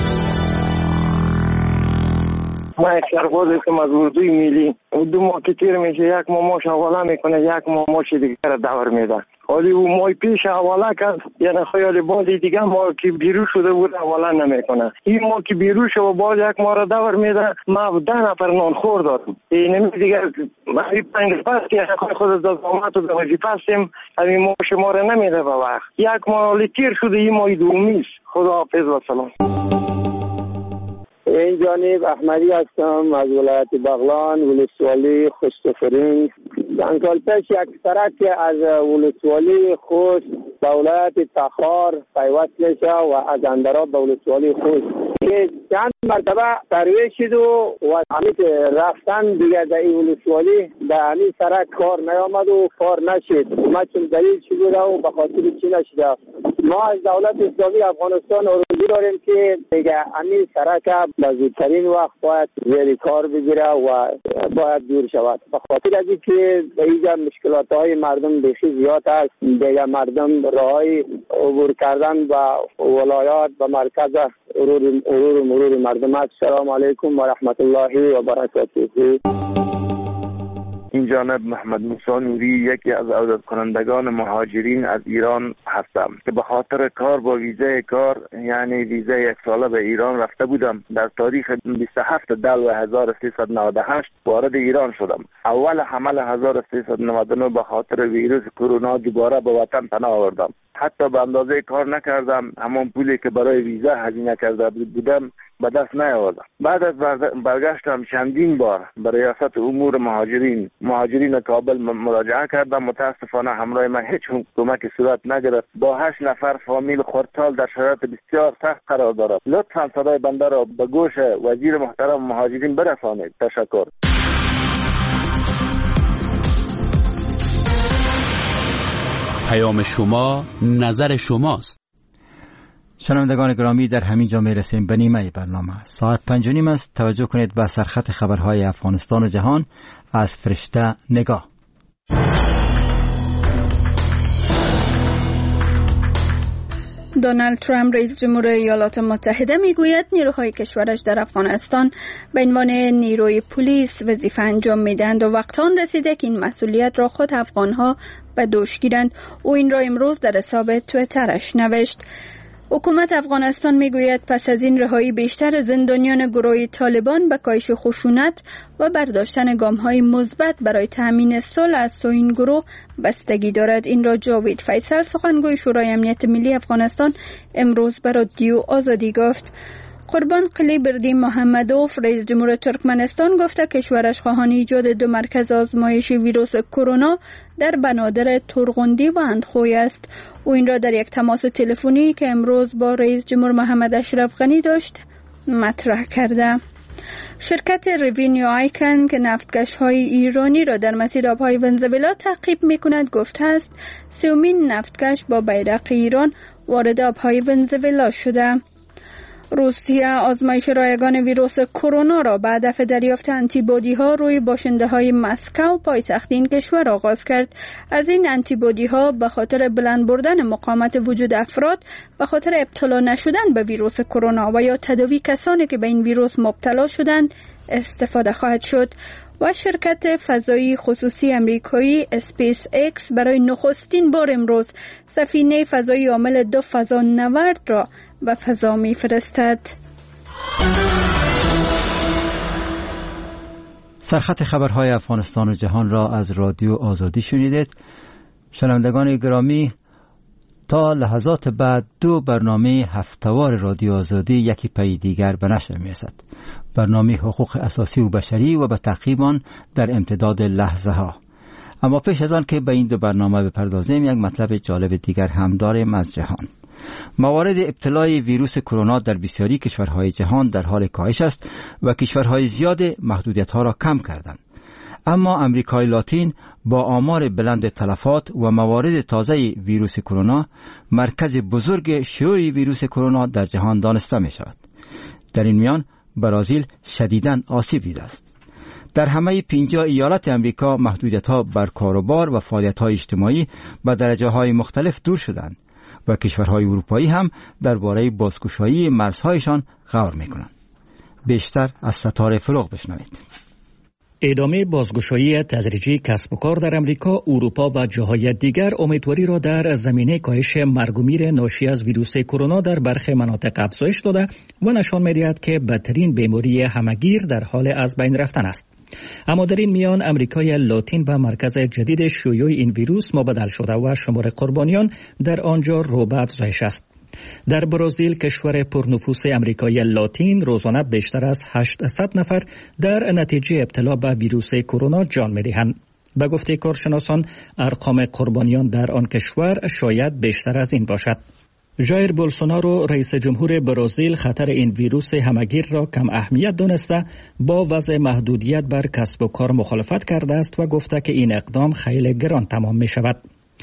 ما یک سرباز هستم از اردوی ملی. 2 ماه که تیر میشه، 1 ماه ماش حواله میکنه، 1 ماه ماش دیگر دور میده. حالی او ماه پیش حواله کرد، یعنی خیال بازی دیگه ما که بیرون شده بود حواله نمیکنه. این ما که بیرون شد و باز 1 ماه را دور میده. ما 10 نفر نانخور دارم. این دیگه ما 5 پس که خود از زحمت و وظیفه هستیم، همین ما شما را نمیده به وقت. 1 ماه تیر شده، این ماه دومیست. خداحافظ و سلام. این جانب احمدی هستم از ولایت بغلان، ولسوالی خوستفرین. چند سال پیش یک سرک از ولسوالی خوست به ولایت تخار پیوست میشه و از اندراب به ولسوالی خوست که چند مرتبه ترویج شد و همین رفتن دیگه در این ولسوالی در همین سرک کار نیامد و کار نشد. ما چون دلیل شده و به خاطر چی نشده، ما از دولت اسلامی افغانستان آرزو داریم که دیگه همین سرک به زودترین وقت باید زیر کار بگیره و باید دور شود. به خاطر از اینکه اینجا مشکلات‌های مردم بسیار زیاد است، دیگه مردم راهی عبور کردن با ولایات و مرکز مرور مردم است. سلام علیکم و رحمت الله و برکاته. این جانب محمد موسی نوری، یکی از عودت کنندگان مهاجرین از ایران هستم که به خاطر کار با ویزای کار، یعنی ویزای 1 ساله به ایران رفته بودم. در تاریخ 27 دلو 1398 وارد ایران شدم. اول حمل 1399 به خاطر ویروس کرونا دوباره به وطن پناه آوردم. حتی به اندازه کار نکردم، همون پولی که برای ویزا هزینه کرده بودم به دست نیاوردم. بعد از برگشتم چندین بار به ریاست امور مهاجرین کابل مراجعه کردم. متاسفانه همراه من هیچ کمکی صورت نگرفت. با 8 نفر فامیل خردسال در شرایط بسیار سخت قرار دارد. لطفاً صدای بنده را به گوش وزیر محترم مهاجرین برسانید. تشکر. پیام شما نظر شماست. شنوندگان گرامی، در همین جا میرسیم به نیمه برنامه. ساعت 5:30 است. توجه کنید به سرخط خبرهای افغانستان و جهان از فرشته نگاه. دونالد ترامپ رئیس جمهور ایالات متحده میگوید نیروهای کشورش در افغانستان به عنوان نیروی پلیس وظیفه انجام میدهند و وقت آن رسیده که این مسئولیت را خود افغانها به دوش گیرند. او این را امروز در حساب توییترش نوشت. حکومت افغانستان میگوید پس از این رهایی بیشتر زندانیان گروه طالبان به کاهش خشونت و برداشتن گام‌های مثبت برای تأمین صلح از سوی این گروه بستگی دارد. این را جاوید فیصل، سخنگوی شورای امنیت ملی افغانستان، امروز به رادیو آزادی گفت. قربان قلیبردی محمدوف، رئیس جمهور ترکمنستان، گفته کشورش خواهان ایجاد 2 مرکز آزمایش ویروس کرونا در بنادر تورغوندی و اندخوی است. او این را در یک تماس تلفنی که امروز با رئیس جمهور محمد اشرف غنی داشت مطرح کرده. شرکت ریوینیو آیکن که نفتکش‌های ایرانی را در مسیر آب‌های ونزوئلا تعقیب می‌کند گفته است 30مین نفتکش با بیرق ایران وارد آب‌های ونزوئلا شده. روسیه آزمایش رایگان ویروس کرونا را به هدف دریافت آنتیبادی ها روی باشنده های مسکو پایتخت این کشور آغاز کرد. از این آنتیبادی ها به خاطر بلند بردن مقاومت وجود افراد به خاطر ابتلا نشدن به ویروس کرونا و یا تداوی کسانی که به این ویروس مبتلا شدند استفاده خواهد شد. و شرکت فضایی خصوصی امریکایی اسپیس اکس برای نخستین بار امروز سفینه فضایی حامل 2 فضانورد را به فضا می‌فرستد. سرخط خبرهای افغانستان و جهان را از رادیو آزادی شنیدید. شنوندگان گرامی، تا لحظات بعد 2 برنامه هفته‌وار رادیو آزادی یکی پی دیگر به نشر می‌رسد. برنامه حقوق اساسی و بشری و به تعقیب آن در امتداد لحظه ها. اما پیش از آن که به این 2 برنامه بپردازیم، یک مطلب جالب دیگر هم داریم از جهان. موارد ابتلای ویروس کرونا در بسیاری کشورهای جهان در حال کاهش است و کشورهای زیاد محدودیت‌ها را کم کردند. اما امریکای لاتین با آمار بلند تلفات و موارد تازه ویروس کرونا مرکز بزرگ شیوع ویروس کرونا در جهان دانسته می شود. در این میان برزیل شدیداً آسیب دیده است. در همه 50 ایالت امریکا محدودیت‌ها بر کاروبار و فعالیت‌های اجتماعی به درجه‌های مختلف دور شدند و کشورهای اروپایی هم درباره بازگشایی مرزهایشان غور می‌کنند. بیشتر از ستاره فروغ بشنوید. ادامه بازگشایی تدریجی کسب و کار در امریکا، اروپا و جاهای دیگر امیدواری را در زمینه کاهش مرگ و میر ناشی از ویروس کرونا در برخی مناطق افزایش داده و نشان می‌دهد که بدترین بیماری همه‌گیر در حال از بین رفتن است. اما در این میان امریکای لاتین و مرکز جدید شیوع این ویروس مبدل شده و شمار قربانیان در آنجا رو به افزایش است. در برزیل، کشور پرنفوس امریکای لاتین، روزانه بیشتر از 800 نفر در نتیجه ابتلا به ویروس کرونا جان می‌دهند. به گفته کارشناسان، ارقام قربانیان در آن کشور شاید بیشتر از این باشد. ژایر بولسونارو، رئیس جمهور برزیل، خطر این ویروس همه‌گیر را کم اهمیت دانسته با وضع محدودیت بر کسب و کار مخالفت کرده است و گفته که این اقدام خیلی گران تمام می شود.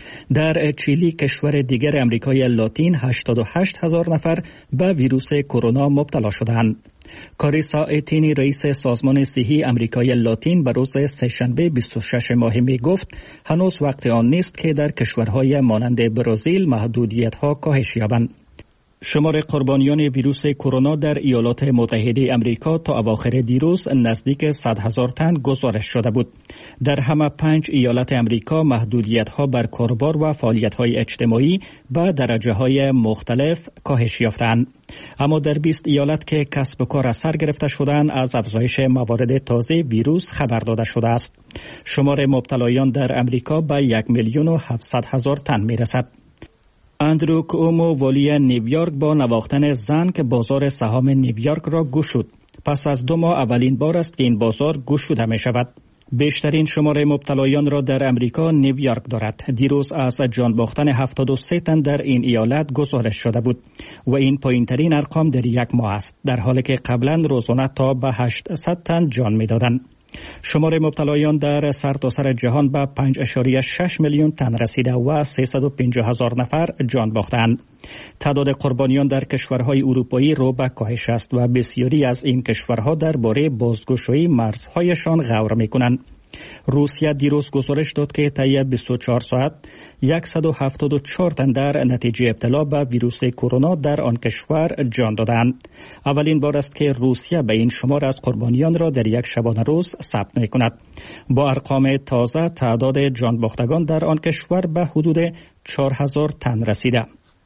در چیلی، کشور دیگر امریکای لاتین، 88,000 نفر به ویروس کرونا مبتلا شدند. کاریسا ایتینی، رئیس سازمان صحی امریکای لاتین، به روز سه‌شنبه 26 ماه می گفت هنوز وقت آن نیست که در کشورهای مانند برزیل محدودیت‌ها کاهش یابند. شمار قربانیان ویروس کرونا در ایالات متحده امریکا تا اواخر دیروز نزدیک 100,000 تن گزارش شده بود. در همه 5 ایالت امریکا محدودیت‌ها بر کاروبار و فعالیت‌های اجتماعی به درجه‌های مختلف کاهش یافتند. اما در 20 ایالت که کسب و کار از سر گرفته شدند، از افزایش موارد تازه ویروس خبر داده شده است. شمار مبتلایان در امریکا به 1,700,000 تن می‌رسد. اندرو کومو والی نیویورک با نواختن زنگ بازار سهام نیویورک را گشود. پس از 2 ماه اولین بار است که این بازار گشوده می شود. بیشترین شماره مبتلایان را در امریکا نیویورک دارد. دیروز از جان باختن 73 تن در این ایالت گزارش شده بود و این پایین‌ترین ارقام در 1 ماه است، در حالی که قبلا روزانه تا به 800 تن جان می‌دادند. شماره مبتلایان در سرتاسر جهان به 5.6 میلیون تن رسیده و 350,000 نفر جان باختند. تعداد قربانیان در کشورهای اروپایی رو به کاهش است و بسیاری از این کشورها درباره بازگشایی مرزهایشان غور می‌کنند. روسیه دیروز گزارش داد که طی 24 ساعت 174 تن در نتیجه ابتلا به ویروس کرونا در آن کشور جان دادند. اولین بار است که روسیه به این شمار از قربانیان را در یک شبانه روز ثبت می‌کند. با ارقام تازه تعداد جان باختگان در آن کشور به حدود 4000 تن رسیده.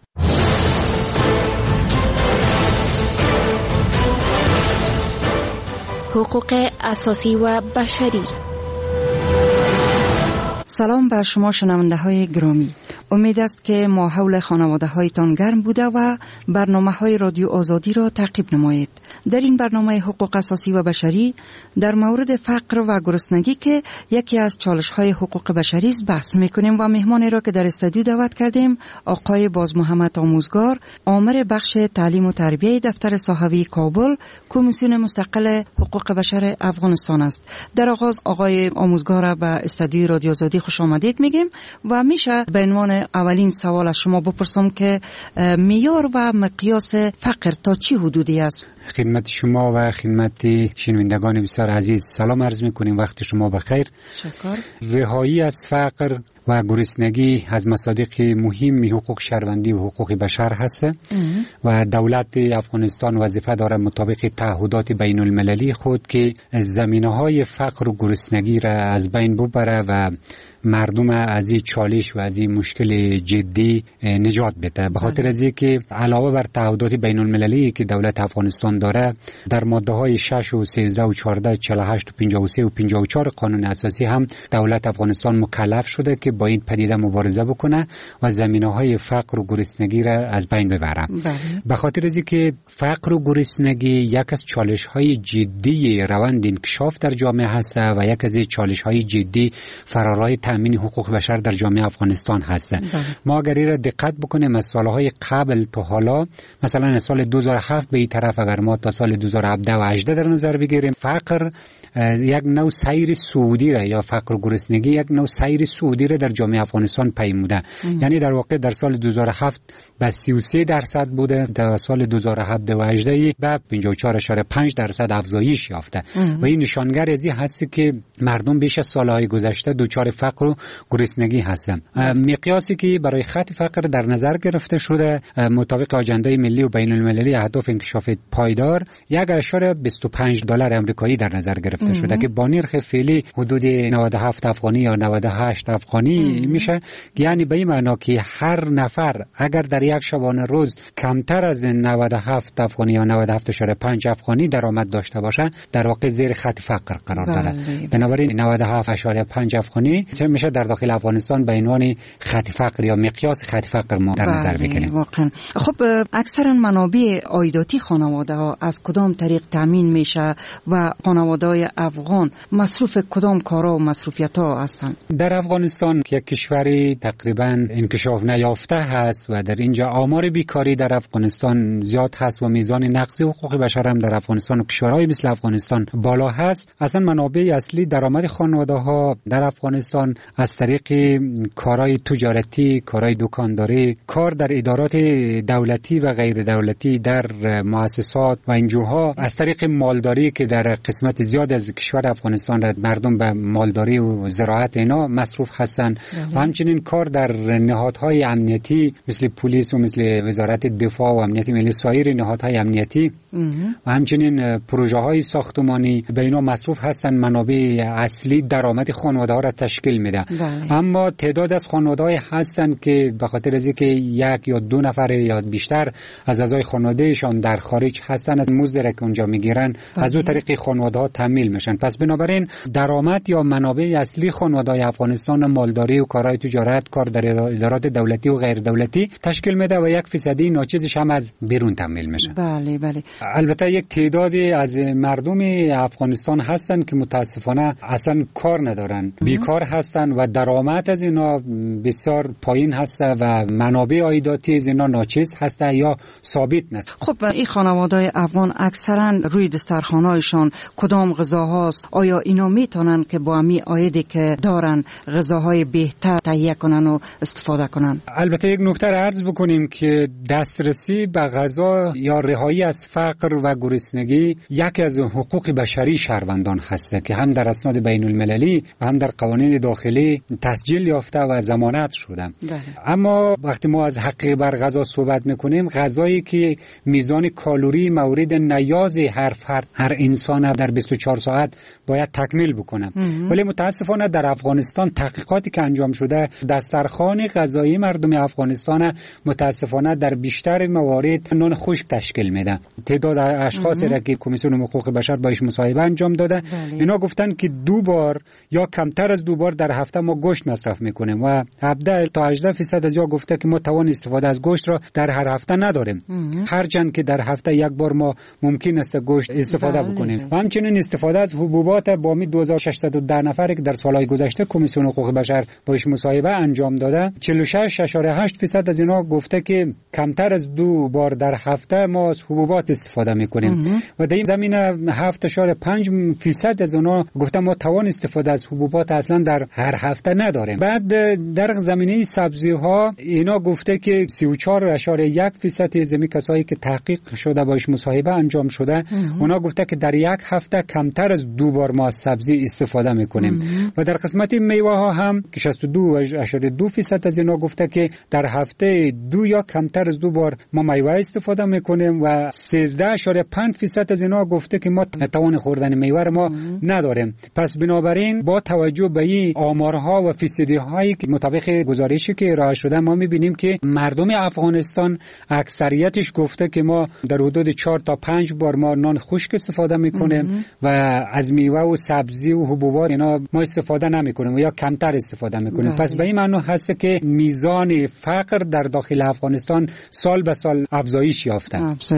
حقوق اساسی و بشری. سلام بر شما شنونده های گرامی. امید است که ما حول خانواده هایتان گرم بوده و برنامه های رادیو آزادی را تعقیب نمایید. در این برنامه حقوق اساسی و بشری در مورد فقر و گرسنگی که یکی از چالش های حقوق بشری است بحث میکنیم و مهمانی را که در استودیو دعوت کردیم آقای باز محمد آموزگار، آمر بخش تعلیم و تربیه دفتر صحوی کابل، کمیسیون مستقل حقوق بشر افغانستان است. در آغاز آقای آموزگار را به استودیو رادیو آزادی خوش آمدید میگیم و میشه به عنوان اولین سوال از شما بپرسم که معیار و مقیاس فقر تا چه حدودی است؟ خدمت شما و خدمت شنوندگان بسیار عزیز سلام عرض میکنیم، وقت شما بخیر. شکر. رهایی از فقر و گرسنگی از مصادیق مهم حقوق شهروندی و حقوق بشر هست و دولت افغانستان وظیفه داره مطابق تعهدات بین المللی خود که زمینه‌های فقر و گرسنگی را از بین ببره و مردم از این چالش و از این مشکل جدی نجات بده. به خاطر از اینکه علاوه بر تعهدات بین المللی که دولت افغانستان داره، در ماده های 6 و 13 و 14 48 و 53 و 54 قانون اساسی هم دولت افغانستان مکلف شده که با این پدیده مبارزه بکنه و زمینه‌های فقر و گرسنگی را از بین ببره. به خاطر از اینکه فقر و گرسنگی یک از چالش‌های جدی روند انکشاف در جامعه هست و یک از چالش‌های جدی فرارای تامین حقوق بشر در جامعه افغانستان هست. ما اگر این را دقت بکنیم از سالهای قبل تا حالا، مثلا از سال 2007 به این طرف اگر ما تا سال 2017 و 18 در نظر بگیریم، فقر یک نوع سیر صعودی را یا فقر و گرسنگی یک نوع سیر صعودی را در جامعه افغانستان پیموده. یعنی در واقع در سال 2007 به 33% بوده، در سال 2017 و 18 به 54.5% افزایش یافته و این نشانگر از این هست که مردم بیش از سالهای گذشته دچار فقر و گرسنگی هستند. مقیاسی که برای خط فقر در نظر گرفته شده مطابق آژاندای ملی و بین المللی اهداف انکشاف پایدار $1.25 آمریکایی در نظر گرفته شده که با نرخ فعلی حدود 97 افغانی یا 98 افغانی میشه. یعنی به این معنا که هر نفر اگر در یک شبانه روز کمتر از 97 افغانی یا 97.5 افغانی درآمد داشته باشه، در واقع زیر خط فقر قرار داره. بنابراین 97.5 افغانی چه میشه در داخل افغانستان به عنوان خط فقر یا مقیاس خط فقر ما در نظر بگیریم. واقعا. خب اکثرا منابع عایداتی خانواده ها از کدام طریق تامین میشه و خانواده های افغان مصروف کدام کارا و مصروفیت ها هستند؟ در افغانستان که یک کشوری تقریبا انکشاف نیافته هست و در اینجا آمار بیکاری در افغانستان زیاد هست و میزان نقض حقوق بشر هم در افغانستان و کشورهای مثل افغانستان بالا هست، اصلا منابع اصلی درآمد خانواده ها در افغانستان از طریق کارهای تجارتی، کارهای دکانداری، کار در ادارات دولتی و غیر دولتی، در مؤسسات و اینجورها، از طریق مالداری که در قسمت زیاد از کشور افغانستان مردم به مالداری و زراعت اینا مصروف هستند و همچنین کار در نهادهای امنیتی مثل پلیس و مثل وزارت دفاع و امنیت ملی، سایر نهادهای امنیتی و همچنین پروژه های ساختمانی به اینا مصروف هستند. منابع اصلی درآمد خانواده ها را تشکیل میده. اما تعداد از خانواده‌های هستن که به خاطر از اینکه یک یا دو نفر یا بیشتر از اعضای خانوادهشان در خارج هستن، از مزدی که اونجا میگیرن از اون طریق خانواده‌ها تامین میشن. پس بنابراین درآمد یا منابع اصلی خانواده‌های افغانستان مالداری و کارهای تجارت، کار در ادارات دولتی و غیر دولتی تشکیل میده و 1% ناچیزش هم از بیرون تامین میشه. بله. البته یک تعدادی از مردم افغانستان هستن که متاسفانه اصلا کار ندارن، بیکار هستن و درآمد از اینا بسیار پایین هسته و منابع عایداتی از اینا ناچیز هسته یا ثابت نیست. خب این خانواده‌های افغان اکثرا روی دسترخوان‌هایشان کدام غذاهاست؟ آیا اینا میتونن که با همین عایدی که دارن غذاهای بهتر تهیه کنن و استفاده کنن؟ البته یک نکته را عرض بکنیم که دسترسی به غذا یا رهایی از فقر و گرسنگی یکی از حقوق بشری شهروندان هست که هم در اسناد بین المللی و هم در قوانین داخلی تسجیل یافته و ضمانت شده. اما وقتی ما از حق بر غذا صحبت میکنیم، غذایی که میزان کالری مورد نیاز هر انسان در 24 ساعت باید تکمیل بکنه. ولی متاسفانه در افغانستان تحقیقاتی که انجام شده، دسترخوان غذایی مردم افغانستان متاسفانه در بیشتر موارد نان خشک تشکیل میده. تعداد اشخاصی را که کمیسیون حقوق بشر باش مصاحبه انجام داده، اینا گفتن که 2 بار یا کمتر از 2 بار در هفته ما گوشت مصرف میکنیم و 17 تا 18% از یا گفته که ما توان استفاده از گوشت را در هر هفته نداریم. هرچند که در هفته یک بار ما ممکن است گوشت استفاده بکنیم. و همچنین استفاده از حبوبات با 2610 نفری که در سالهای گذشته کمیسیون حقوق بشر باش مصاحبه انجام داده، 46.8% از اینا گفته که کمتر از 2 بار در هفته ما از حبوبات استفاده میکنیم و در این زمینه 7.5% از اونا گفتن ما توان استفاده از حبوبات اصلا در هر هفته نداریم. بعد در زمینه سبزی ها اینا گفته که 34.1% از کسایی که تحقیق شده باش مصاحبه انجام شده، اونا گفته که در یک هفته کمتر از 2 بار ما از سبزی استفاده میکنیم. و در قسمت میوه ها هم که 62.2% از اینا گفته که در هفته 2 یا کمتر از 2 بار ما میوه استفاده میکنیم و 13.5% از اینا گفته که ما توان خوردن میوه ما نداریم. پس بنابراین با توجه به این آمارها و فیصدی هایی که مطابق گزارشی که ارائه شده ما میبینیم که مردم افغانستان اکثریتش گفته که ما در حدود 4 تا 5 بار ما نان خشک استفاده میکنیم و از میوه و سبزی و حبوبات اینا ما استفاده نمیکنیم یا کمتر استفاده میکنیم. پس به این معنی هست که میزان فقر در داخل افغانستان سال به سال افزایش یافته.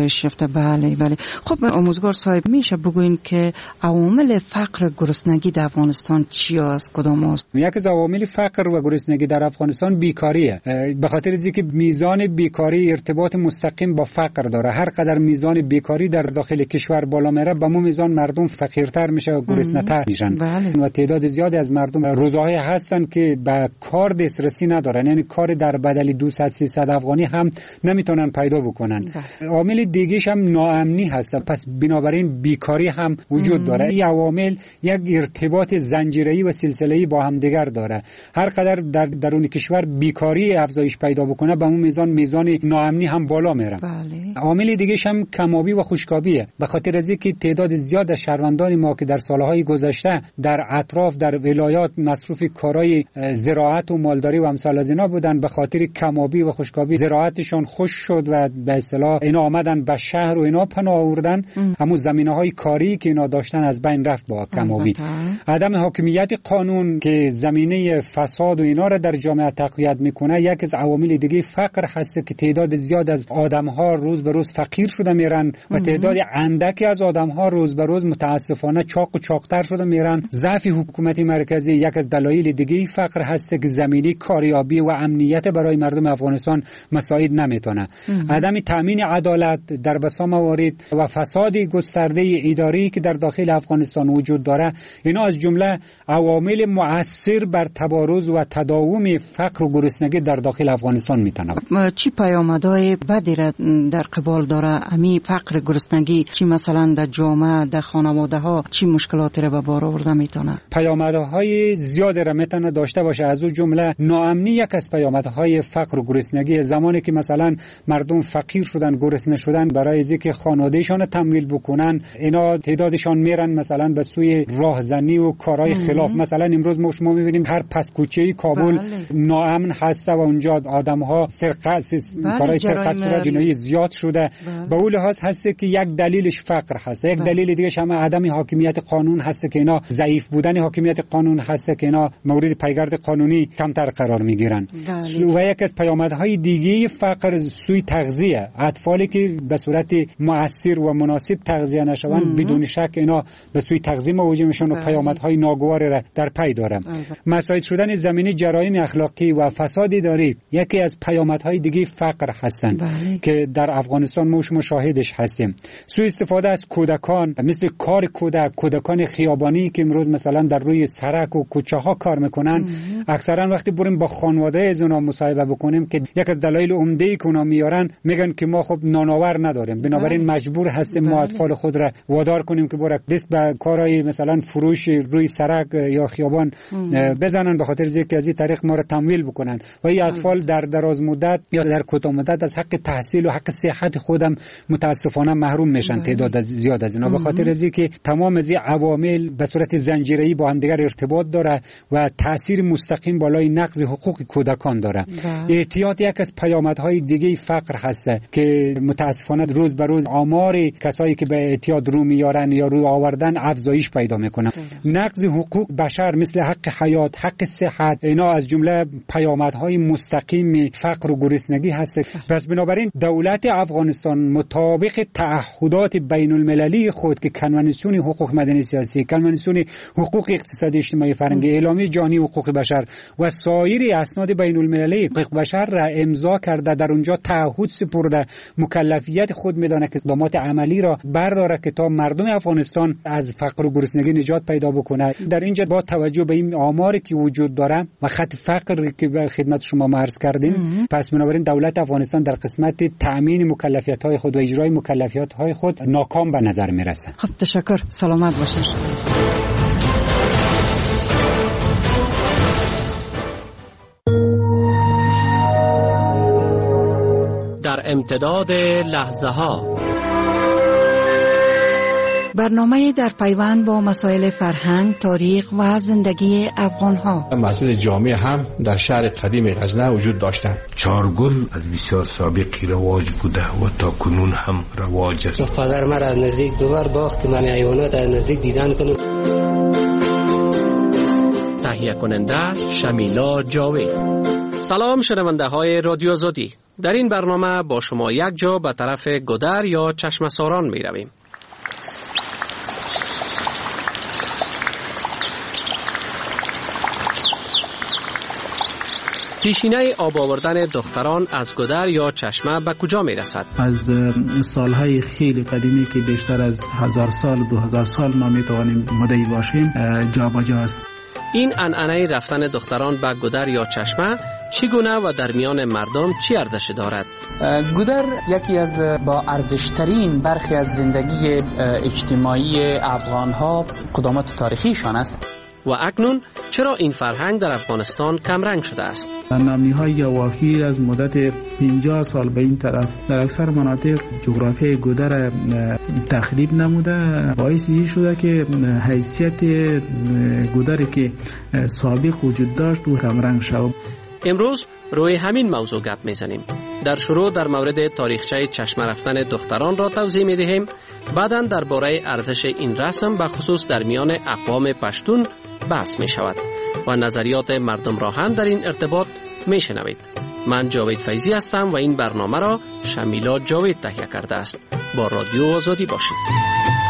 بله. خب آموزگار صاحب، میشه بگوین که عوامل فقر گرسنگی در افغانستان چی است؟ کدام است؟ یک از عوامل فقر و گرسنگی در افغانستان بیکاریه. به خاطر اینکه میزان بیکاری ارتباط مستقیم با فقر داره. هر قدر میزان بیکاری در داخل کشور بالا میره، به اون میزان مردم فقیرتر میشه و گرسنه‌تر میشن. و تعداد زیادی از مردم روزهای هستن که به کار دسترسی ندارن، یعنی کار در بدل 200-300 افغانی هم نمیتونن پیدا بکنن. عامل دیگه‌ش هم ناامنی هست. پس بنابراین بیکاری هم وجود داره. این عوامل یک ارتباط زنجیره‌ای و سلسله‌ای با هم دیگر داره. هر قدر در درون کشور بیکاری افزایش پیدا بکنه، به اون میزان ناامنی هم بالا میره. عامل دیگه‌ش هم کم‌آبی و خشک‌آبیه. به خاطر از اینکه تعداد زیاد از شهروندان ما که در سالهای گذشته در اطراف در ولایات مصروف کارهای زراعت و مالداری و امثال از اینا بودن، به خاطر کم‌آبی و خشک‌آبی زراعتشون خشک شد و به اصطلاح اینا آمدن به شهر و اینا پناه آوردن. همون زمینه‌های کاری که اینا داشتن از بین رفت با کم‌آبی. عدم حاکمیت قانون که زمینه فساد و اینا را در جامعه تقویت میکنه یک از عوامل دیگه فقر هست که تعداد زیاد از آدم‌ها روز به روز فقیر شده میرن و تعداد اندکی از آدم‌ها روز به روز متاسفانه چاق و چاق‌تر شده میرن. ضعف حکومت مرکزی یک از دلایل دیگه فقر هست که زمینه کاریابی و امنیت برای مردم افغانستان مساعد نمیتونه. عدم تامین عدالت در بسا موارد و فساد گسترده اداری که در داخل افغانستان وجود داره، اینا از جمله عوامل مؤثر بر تبارز و تداوم فقر و گرسنگی در داخل افغانستان میتونه. چی پیامدهای بدی را در قبال داره امی فقر گرسنگی؟ چی مثلا در جامعه، در خانواده ها چی مشکلاتی را به بار آورده میتونه؟ پیامدهای زیاد را میتونه داشته باشه. از اون جمله ناامنی یک از پیامدهای فقر و گرسنگی. زمانی که مثلا مردم فقیر شدن، گرسنه شدن، برای اینکه خانوادهشان تمویل بکنن، اینا تعدادشان میرن مثلا به سوی راهزنی و کارهای خلاف. مثلا امروز ما شما می‌بینیم هر پس کوچه‌ای کابل ناامن هست و اونجا آدم‌ها سرقت کارهای سرقت و جنایی زیاد شده. به اون لحاظ هست که یک دلیلش فقر هست، یک دلیل دیگه هم عدم حاکمیت قانون هست که اینا ضعیف بودن حاکمیت قانون هست که اینا مورد پیگرد قانونی کمتر قرار میگیرن. و یک از پیامدهای دیگه فقر سوی تغذیه، اطفالی که به صورت مؤثر و مناسب تغذیه نشوند بدون شک اینا به سوی تغذیه مواجه میشن و پیامدهای ناگوار را در پی داره. مساعد شدن زمینه جرایم اخلاقی و فساد اداری یکی از پیامدهای دیگه فقر هستند که در افغانستان ما شاهدش هستیم. سوء استفاده از کودکان، مثل کار کودکان خیابانی که امروز مثلا در روی سرک و کوچه ها کار میکنن، اکثرا وقتی بریم با خانواده از اونا مصاحبه بکنیم که یک از دلایل عمده‌ای که اونا میارن میگن که ما خب نانآور نداریم، بنابراین مجبور هستیم ما اطفال خود را وادار کنیم که برک دست به کارهای مثلا فروش روی سرک یا خیابان بزنن، به خاطر اینکه از این طریق ما را تمویل بکنن و این اطفال در دراز مدت یا در کوتاه مدت از حق تحصیل و حق صحت خودم متاسفانه محروم میشن. تعداد زیاد از اینا به خاطر اینکه تمام از این عوامل به صورت زنجیره‌ای با هم دیگر ارتباط داره و تاثیر مستقیم بالای نقض حقوق کودکان داره. اعتیاد یک از پیامدهای دیگه فقر هست که متاسفانه روز به روز آمار کسایی که به اعتیاد رو میارن یا روی آوردن افزایش پیدا میکنه. نقض حقوق بشر مثل حق حیات، حق صحت، اینا از جمله پیامدهای مستقیم فقر و گرسنگی هست. پس بنابراین دولت افغانستان مطابق تعهدات بین المللی خود که کنوانسیون حقوق مدنی سیاسی، کنوانسیون حقوق اقتصادی اجتماعی فرهنگی، اعلامیه جهانی حقوق بشر و سایر اسناد بین المللی حقوق بشر را امضا کرده، در اونجا تعهد سپرده، مکلفیت خود میدانه که اقدامات عملی را برداره که تا مردم افغانستان از فقر و گرسنگی نجات پیدا بکنه. در اینجا با توجه به این آماری که وجود داره و خط فقر که به خدمت شما عرض کردیم، پس بنابراین دولت افغانستان در قسمت تأمین مکلفیت‌های خود و اجرای مکلفیت‌های خود ناکام به نظر میرسه. خب تشکر، سلامت باشید. در امتداد لحظه ها برنامه در پیوند با مسائل فرهنگ، تاریخ و زندگی افغان‌ها. مسجد جامع هم در شهر قدیم غزنه وجود داشتند. چارگل از بسیار سابقی رواج بوده و تا کنون هم رواج است. پدر مرا از نزدیک دوبار باخت که من حیوانات از نزدیک دیدن کنم. تهیه کننده شمیلا جاوید. سلام شنونده های رادیو آزادی. در این برنامه با شما یک جا به طرف گودر یا چشمساران می رویم. پیشینه آب آوردن دختران از گودر یا چشمه به کجا می رسد؟ از سالهای خیلی قدیمی که بیشتر از 1000 سال 2000 سال ما می توانیم مدعی باشیم جا با جا است. این عنعنه رفتن دختران به گودر یا چشمه چگونه و در میان مردم چی ارزش دارد؟ گودر یکی از با ارزشترین برخی از زندگی اجتماعی افغان‌ها قدامت تاریخیشان است. و اکنون چرا این فرهنگ در افغانستان کمرنگ شده است؟ نامنی‌های اواخیر از مدت 50 سال به این طرف در اکثر مناطق جغرافیای گودر تخریب نموده، باعث این شده که حیثیت گودری که سابق وجود داشت او کمرنگ شد. امروز روی همین موضوع گپ میزنیم. در شروع در مورد تاریخچه چشمه رفتن دختران را توضیح میدهیم، بعداً درباره ارزش این رسم به خصوص در میان اقوام پشتون بحث می شود و نظریات مردم را هم در این ارتباط می شنوید. من جاوید فیضی هستم و این برنامه را شمیلا جاوید تهیه کرده است. با رادیو آزادی باشید.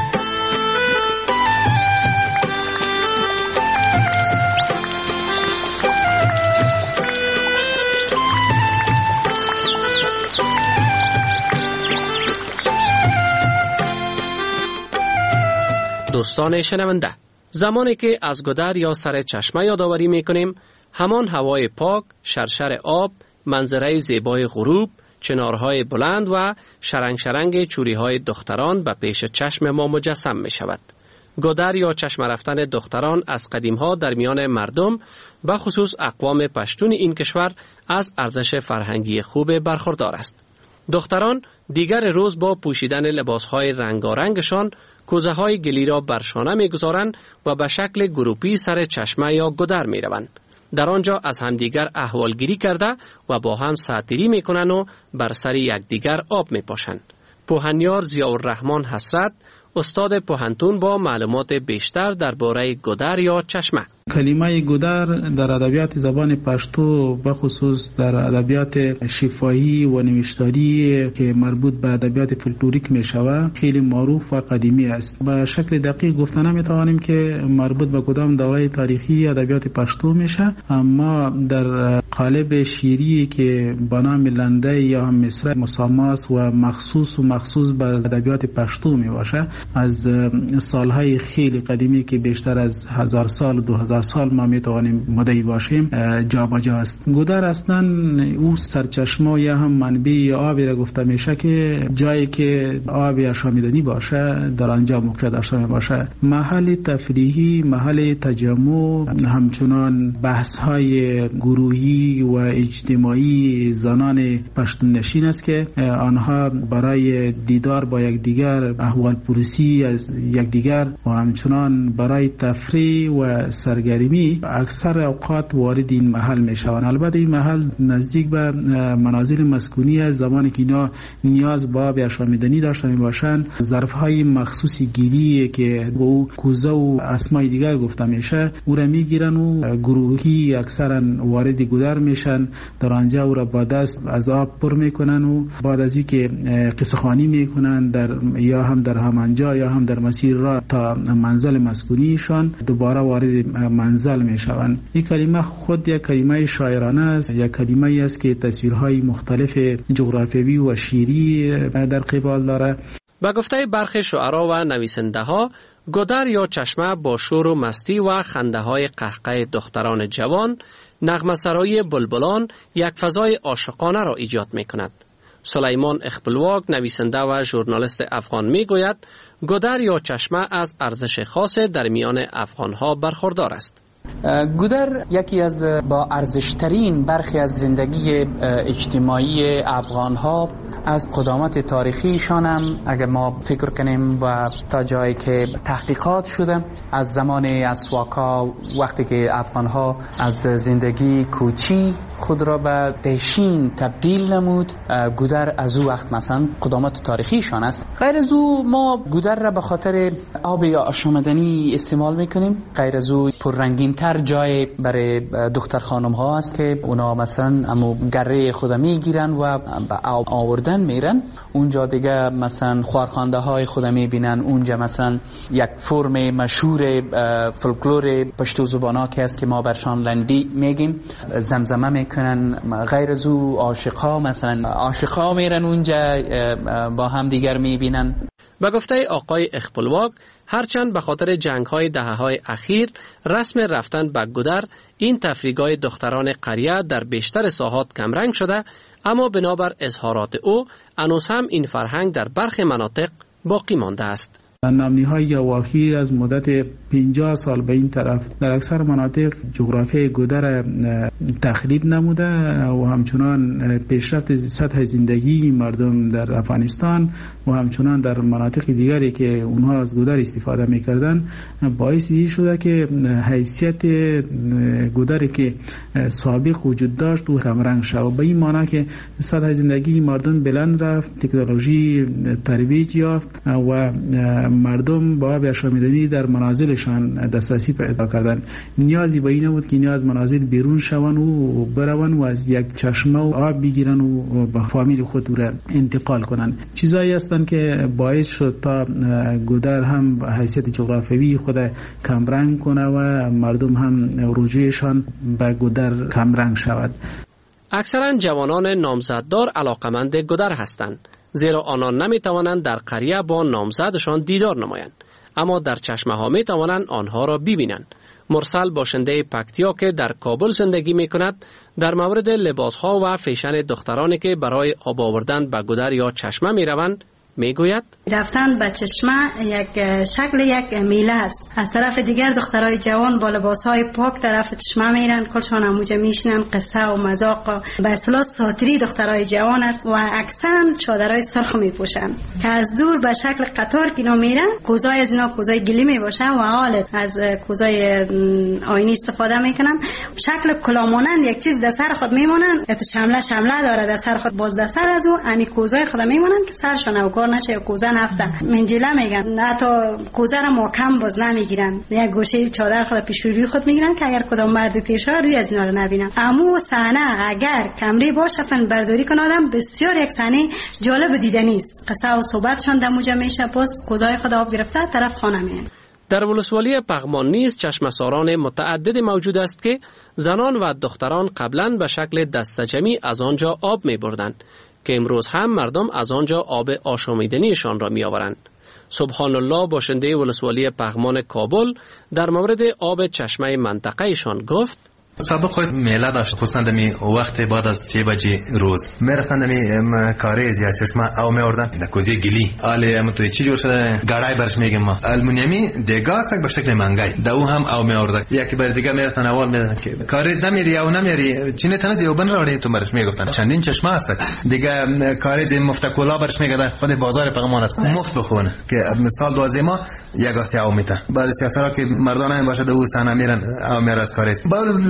دوستان شنونده، زمانی که از گودر یا سر چشمه یادآوری میکنیم، همان هوای پاک، شرشر آب، منظره زیبای غروب، چنارهای بلند و شرنگ شرنگ چوریهای دختران به پیش چشم ما مجسم می شود. گودر یا چشمه رفتن دختران از قدیمها در میان مردم و خصوص اقوام پشتون این کشور از ارزش فرهنگی خوب برخوردار است. دختران دیگر روز با پوشیدن لباسهای رنگارنگشان کوزه‌های گلی را بر شانه می‌گذارند و به شکل گروپی سر چشمه یا گودر می‌روند. در آنجا از همدیگر احوالگیری کرده و با هم ساعتیری می‌کنند و بر سر یکدیگر آب می‌پاشند. پوهنیار ضیاءالرحمن حسرت، استاد پوهنتون، با معلومات بیشتر درباره گودر یا چشمه. کلمه گودر در ادبیات زبان پشتو به خصوص در ادبیات شفاهی و نوشتاری که مربوط به ادبیات فولکلوریک می شود خیلی معروف و قدیمی است. به شکل دقیق گفته نمی توانیم که مربوط به کدام دوره تاریخی ادبیات پشتو میشه، اما در قالب شیری که به نام لنده یا هم مصرع مساماس و مخصوص به ادبیات پشتو می باشه، از سالهای خیلی قدیمی که بیشتر از 1000 سال 2000 سال ما میتوانیم مدعی باشیم جابجا است. گودر اصلا او سرچشمه یا هم منبع آبی را گفته میشه که جایی که آب آشامیدنی باشه در آنجا موقع داشته باشه. محل تفریحی، محل تجمع، همچنان بحث های گروهی و اجتماعی زنان پشتون نشین است که آنها برای دیدار با یکدیگر، احوال پرسی از یکدیگر و همچنان برای تفریح و سرگرمی اکثر اوقات وارد این محل می شوند. البته این محل نزدیک به منازل مسکونی است. زمانی که اینا نیاز به آب آشامیدنی داشته می باشند، ظرف های مخصوصی گیری که با او کوزه و اسمای دیگر گفته میشه او را میگیرن و گروهی اکثرا وارد گودر میشن. در آنجا او را با دست از آب پر میکنن و بعد از اینکه قصه خوانی میکنن یا هم در همانجا یا هم در مسیر را تا منزل مسکونیشان دوباره وارد منزل میشوند. این کلمه خود یک کلمه شاعرانه است، یک کلمه است که تصویرهای مختلف جغرافیایی و شعری در قبال داره. با گفته برخی شعرا و نویسنده ها، گودر یا چشمه با شور و مستی و خنده های قهقه دختران جوان، نغمه سرایی بلبلان یک فضای عاشقانه را ایجاد می کند. سلیمان اخپلواک، نویسنده و ژورنالیست افغان می گوید گودر یا چشمه از ارزش خاص در میان افغانها برخوردار است. گودر یکی از با ارزشترین برخی از زندگی اجتماعی افغانها از قدامت تاریخیشان هم اگر ما فکر کنیم و تا جایی که تحقیقات شده از زمان اسواکا، وقتی که افغانها از زندگی کوچی خود را به دهشین تبدیل نمود، گودر از او وقت مثلا قدامت تاریخیشان است. غیر از او ما گودر را به خاطر آب یا آشامیدنی استعمال میکنیم. غیر از او پررنگین تر جای برای دختر خانم ها است که اونا مثلا امو گره خود میگیرن و به آب آوردن میرن. اونجا دیگه مثلا خوارخوانده های خود میبینن. اونجا مثلا یک فرم مشهور فولکلور پشتو زبانا که است که ما برشان لندی میگیم، زمزمه میکنن. غیر از او عاشقا مثلا عاشقا میرن اونجا با هم دیگر میبینن. به گفته آقای اخپلواک، هرچند به خاطر جنگ‌های دهه‌های اخیر رسم رفتن به گودر، این تفریح‌های دختران قریه در بیشتر ساحات کمرنگ شده، اما بنابر اظهارات او هنوز هم این فرهنگ در برخی مناطق باقی مانده است. نمونه‌های اواخیر از مدت 50 سال به این طرف در اکثر مناطق جغرافیای گودر تخریب نموده و همچنان پیشرفت سطح زندگی مردم در افغانستان و همچنان در مناطق دیگری که اونها از گودر استفاده میکردن باعث این شده که حیثیت گودری که سابق وجود داشت و کمرنگ شد. به این معنی که سطح زندگی مردم بلند رفت، تکنولوژی ترویج یافت و مردم با آب آشامیدنی در منازلشان دسترسی پیدا کردن. نیازی به این بود که اینا از منازل بیرون شوند و بروند و از یک چشمه و آب بگیرن و به فامیل خود را انتقال کنن. چیزایی هستند که باعث شد تا گودر هم حیثیت جغرافیایی خود کمرنگ کنه و مردم هم رجوعشان به گودر کمرنگ شود. اکثرا جوانان نامزددار علاقمند گودر هستند، زیرا آنان نمی توانند در قریه با نامزدشان دیدار نمایند، اما در چشمه ها می توانند آنها را ببینند. مرسل باشنده پکتیا که در کابل زندگی می کند در مورد لباس ها و فیشن دخترانی که برای آب آوردن به گودر یا چشمه می روند میگوید رفتن به چشمه یک شکل یک میله است. از طرف دیگر دخترای جوان با لباسهای پاک طرف چشمه میرن، کلشان هموجه میشنن، قصه و مذاق به اصطلاح ساتری دخترای جوان است و اکثرا چادرای سرخ میپوشن که از دور به شکل قطار که اینا میرن. کوزای از اینا کوزای گلی میباشن و حال از کوزای آینی استفاده میکنن. شکل کلامانند یک چیز در سر خود میمونن، یا شمله داره در سر خود، باز در سر از او انی کوزای خود میمونن که سرشون اوگار نشه یا کوزه نفته منجله میگن. حتی کوزه را محکم باز نمیگیرن، یک گوشه چادر خود پیش روی خود میگیرن که اگر کدام مرد تیرشه روی از اینا رو نبینن. اما صحنه اگر کمری باشه فن برداری کنه آدم بسیار یک صحنه جالب دیدنی است. قصه و صحبتشان دموجه میشه، پس کوزای خود آب گرفته طرف خانه میان. در ولسوالی پغمان نیز چشمه‌ساران متعدد موجود است که زنان و دختران قبلا به شکل دستجمعی از آنجا آب می بردند که امروز هم مردم از آنجا آب آشامیدنیشان را می آورند. سبحان الله باشنده ولسوالی پغمان کابل در مورد آب چشمه منطقه‌شان گفت: سابق خود میله داشت، خصوصا دمی وقت بعد از 3 بجه روز میرفتن دمی کاریز یا چشمه او میوردن در کوزه گلی آله تو چی جور شده گاڑای برش میگم ما المونیمی دیگه است به شکل منگای دو هم او میورد. یکی بر دیگه میرفتن اول میدن که کاریز نمیری او نمیری چینه تنه دیوبن راوړی تو برش میگفتن چندین چشمه است دیگه کاریز مفتکولا برش میگدن خود بازار پغمان است مفت بخونه که مثال دوازه ما یک آسی او میته بعد سیاسرا که مردانه باشه دو سنه میرن او میره از کاریز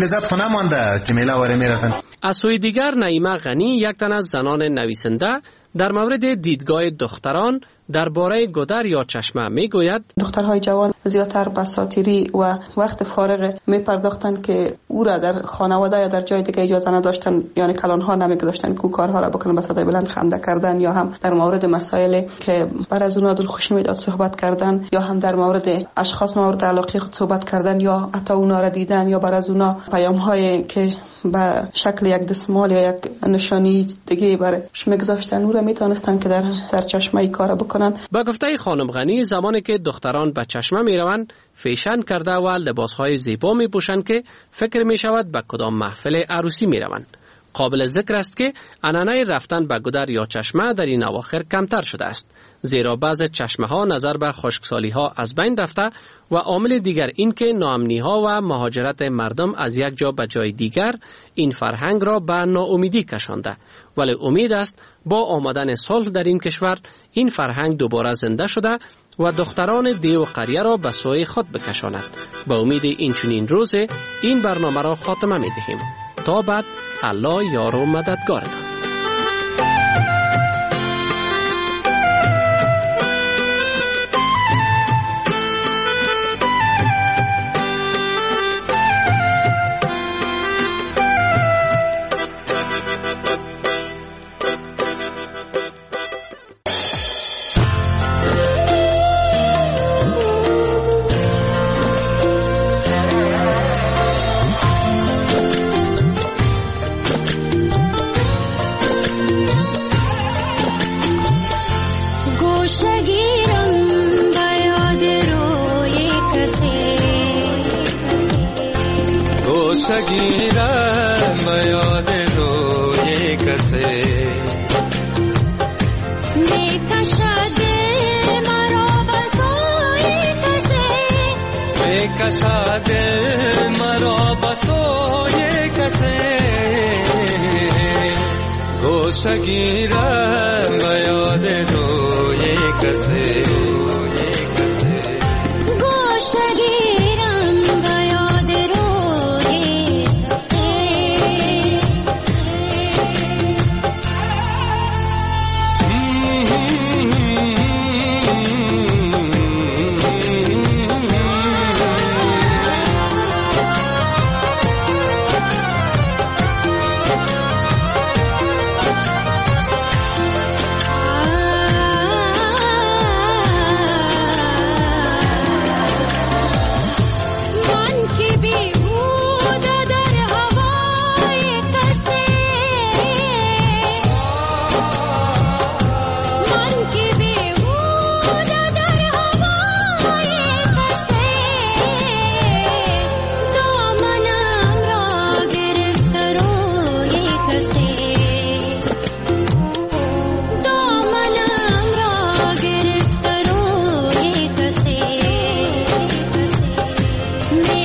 از سوی دیگر نعیمه غنی یک تن از زنان نویسنده در مورد دیدگاه دختران درباره گودر یا چشمه میگوید: دخترهای جوان زیادتر به ساتیری و وقت فارغ میپرداختند که او را در خانواده یا در جای دیگه اجازه نداشتن، یعنی کلانها نمیگذاشتن که کارها را بکنن، به صدای بلند خنده کردن یا هم در مورد مسائلی که بر از اونها دلخوشی میداد صحبت کردن یا هم در مورد اشخاص مورد علاقه خود صحبت کردن یا حتی اونا را دیدن یا بر از اونها پیام‌هایی که به شکل یک دستمال یا یک نشانی دیگه برش میگذاشتن او را میتونستن که در چشمه کار بکنن. با گفته خانم غنی زمانی که دختران به چشمه میروند فیشن کرده و لباسهای زیبا میپوشند که فکر میشود به کدام محفل عروسی میروند. قابل ذکر است که عنعنه رفتن به گودر یا چشمه در این اواخر کمتر شده است، زیرا بعض چشمه ها نظر به خشکسالی ها از بین رفته و عامل دیگر این که ناامنی ها و مهاجرت مردم از یک جا به جای دیگر این فرهنگ را به ناامیدی کشانده. ولی امید است با آمدن صلح در این کشور این فرهنگ دوباره زنده شده و دختران دیو و قریه را به سوی خود بکشاند. به امید این چنین روز این برنامه را خاتمه می دهیم. تا بعد الله یار و مددگارتان.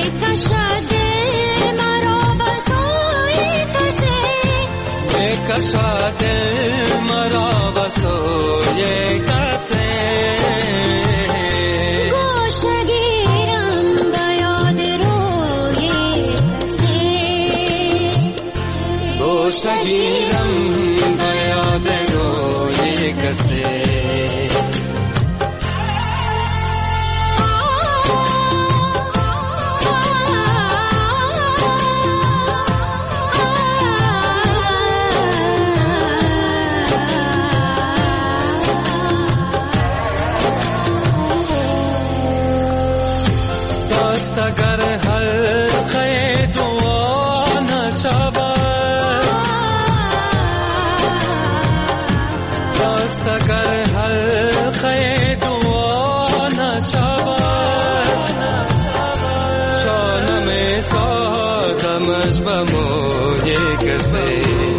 کشاد مرا بسوی کسی گوشگیرم به یاد روی کسی گوشگیرم به یاد روی کسی اگر حلقه دعا نشود دست اگر حلقه دعا نشود شانه می سازمش به موی کسی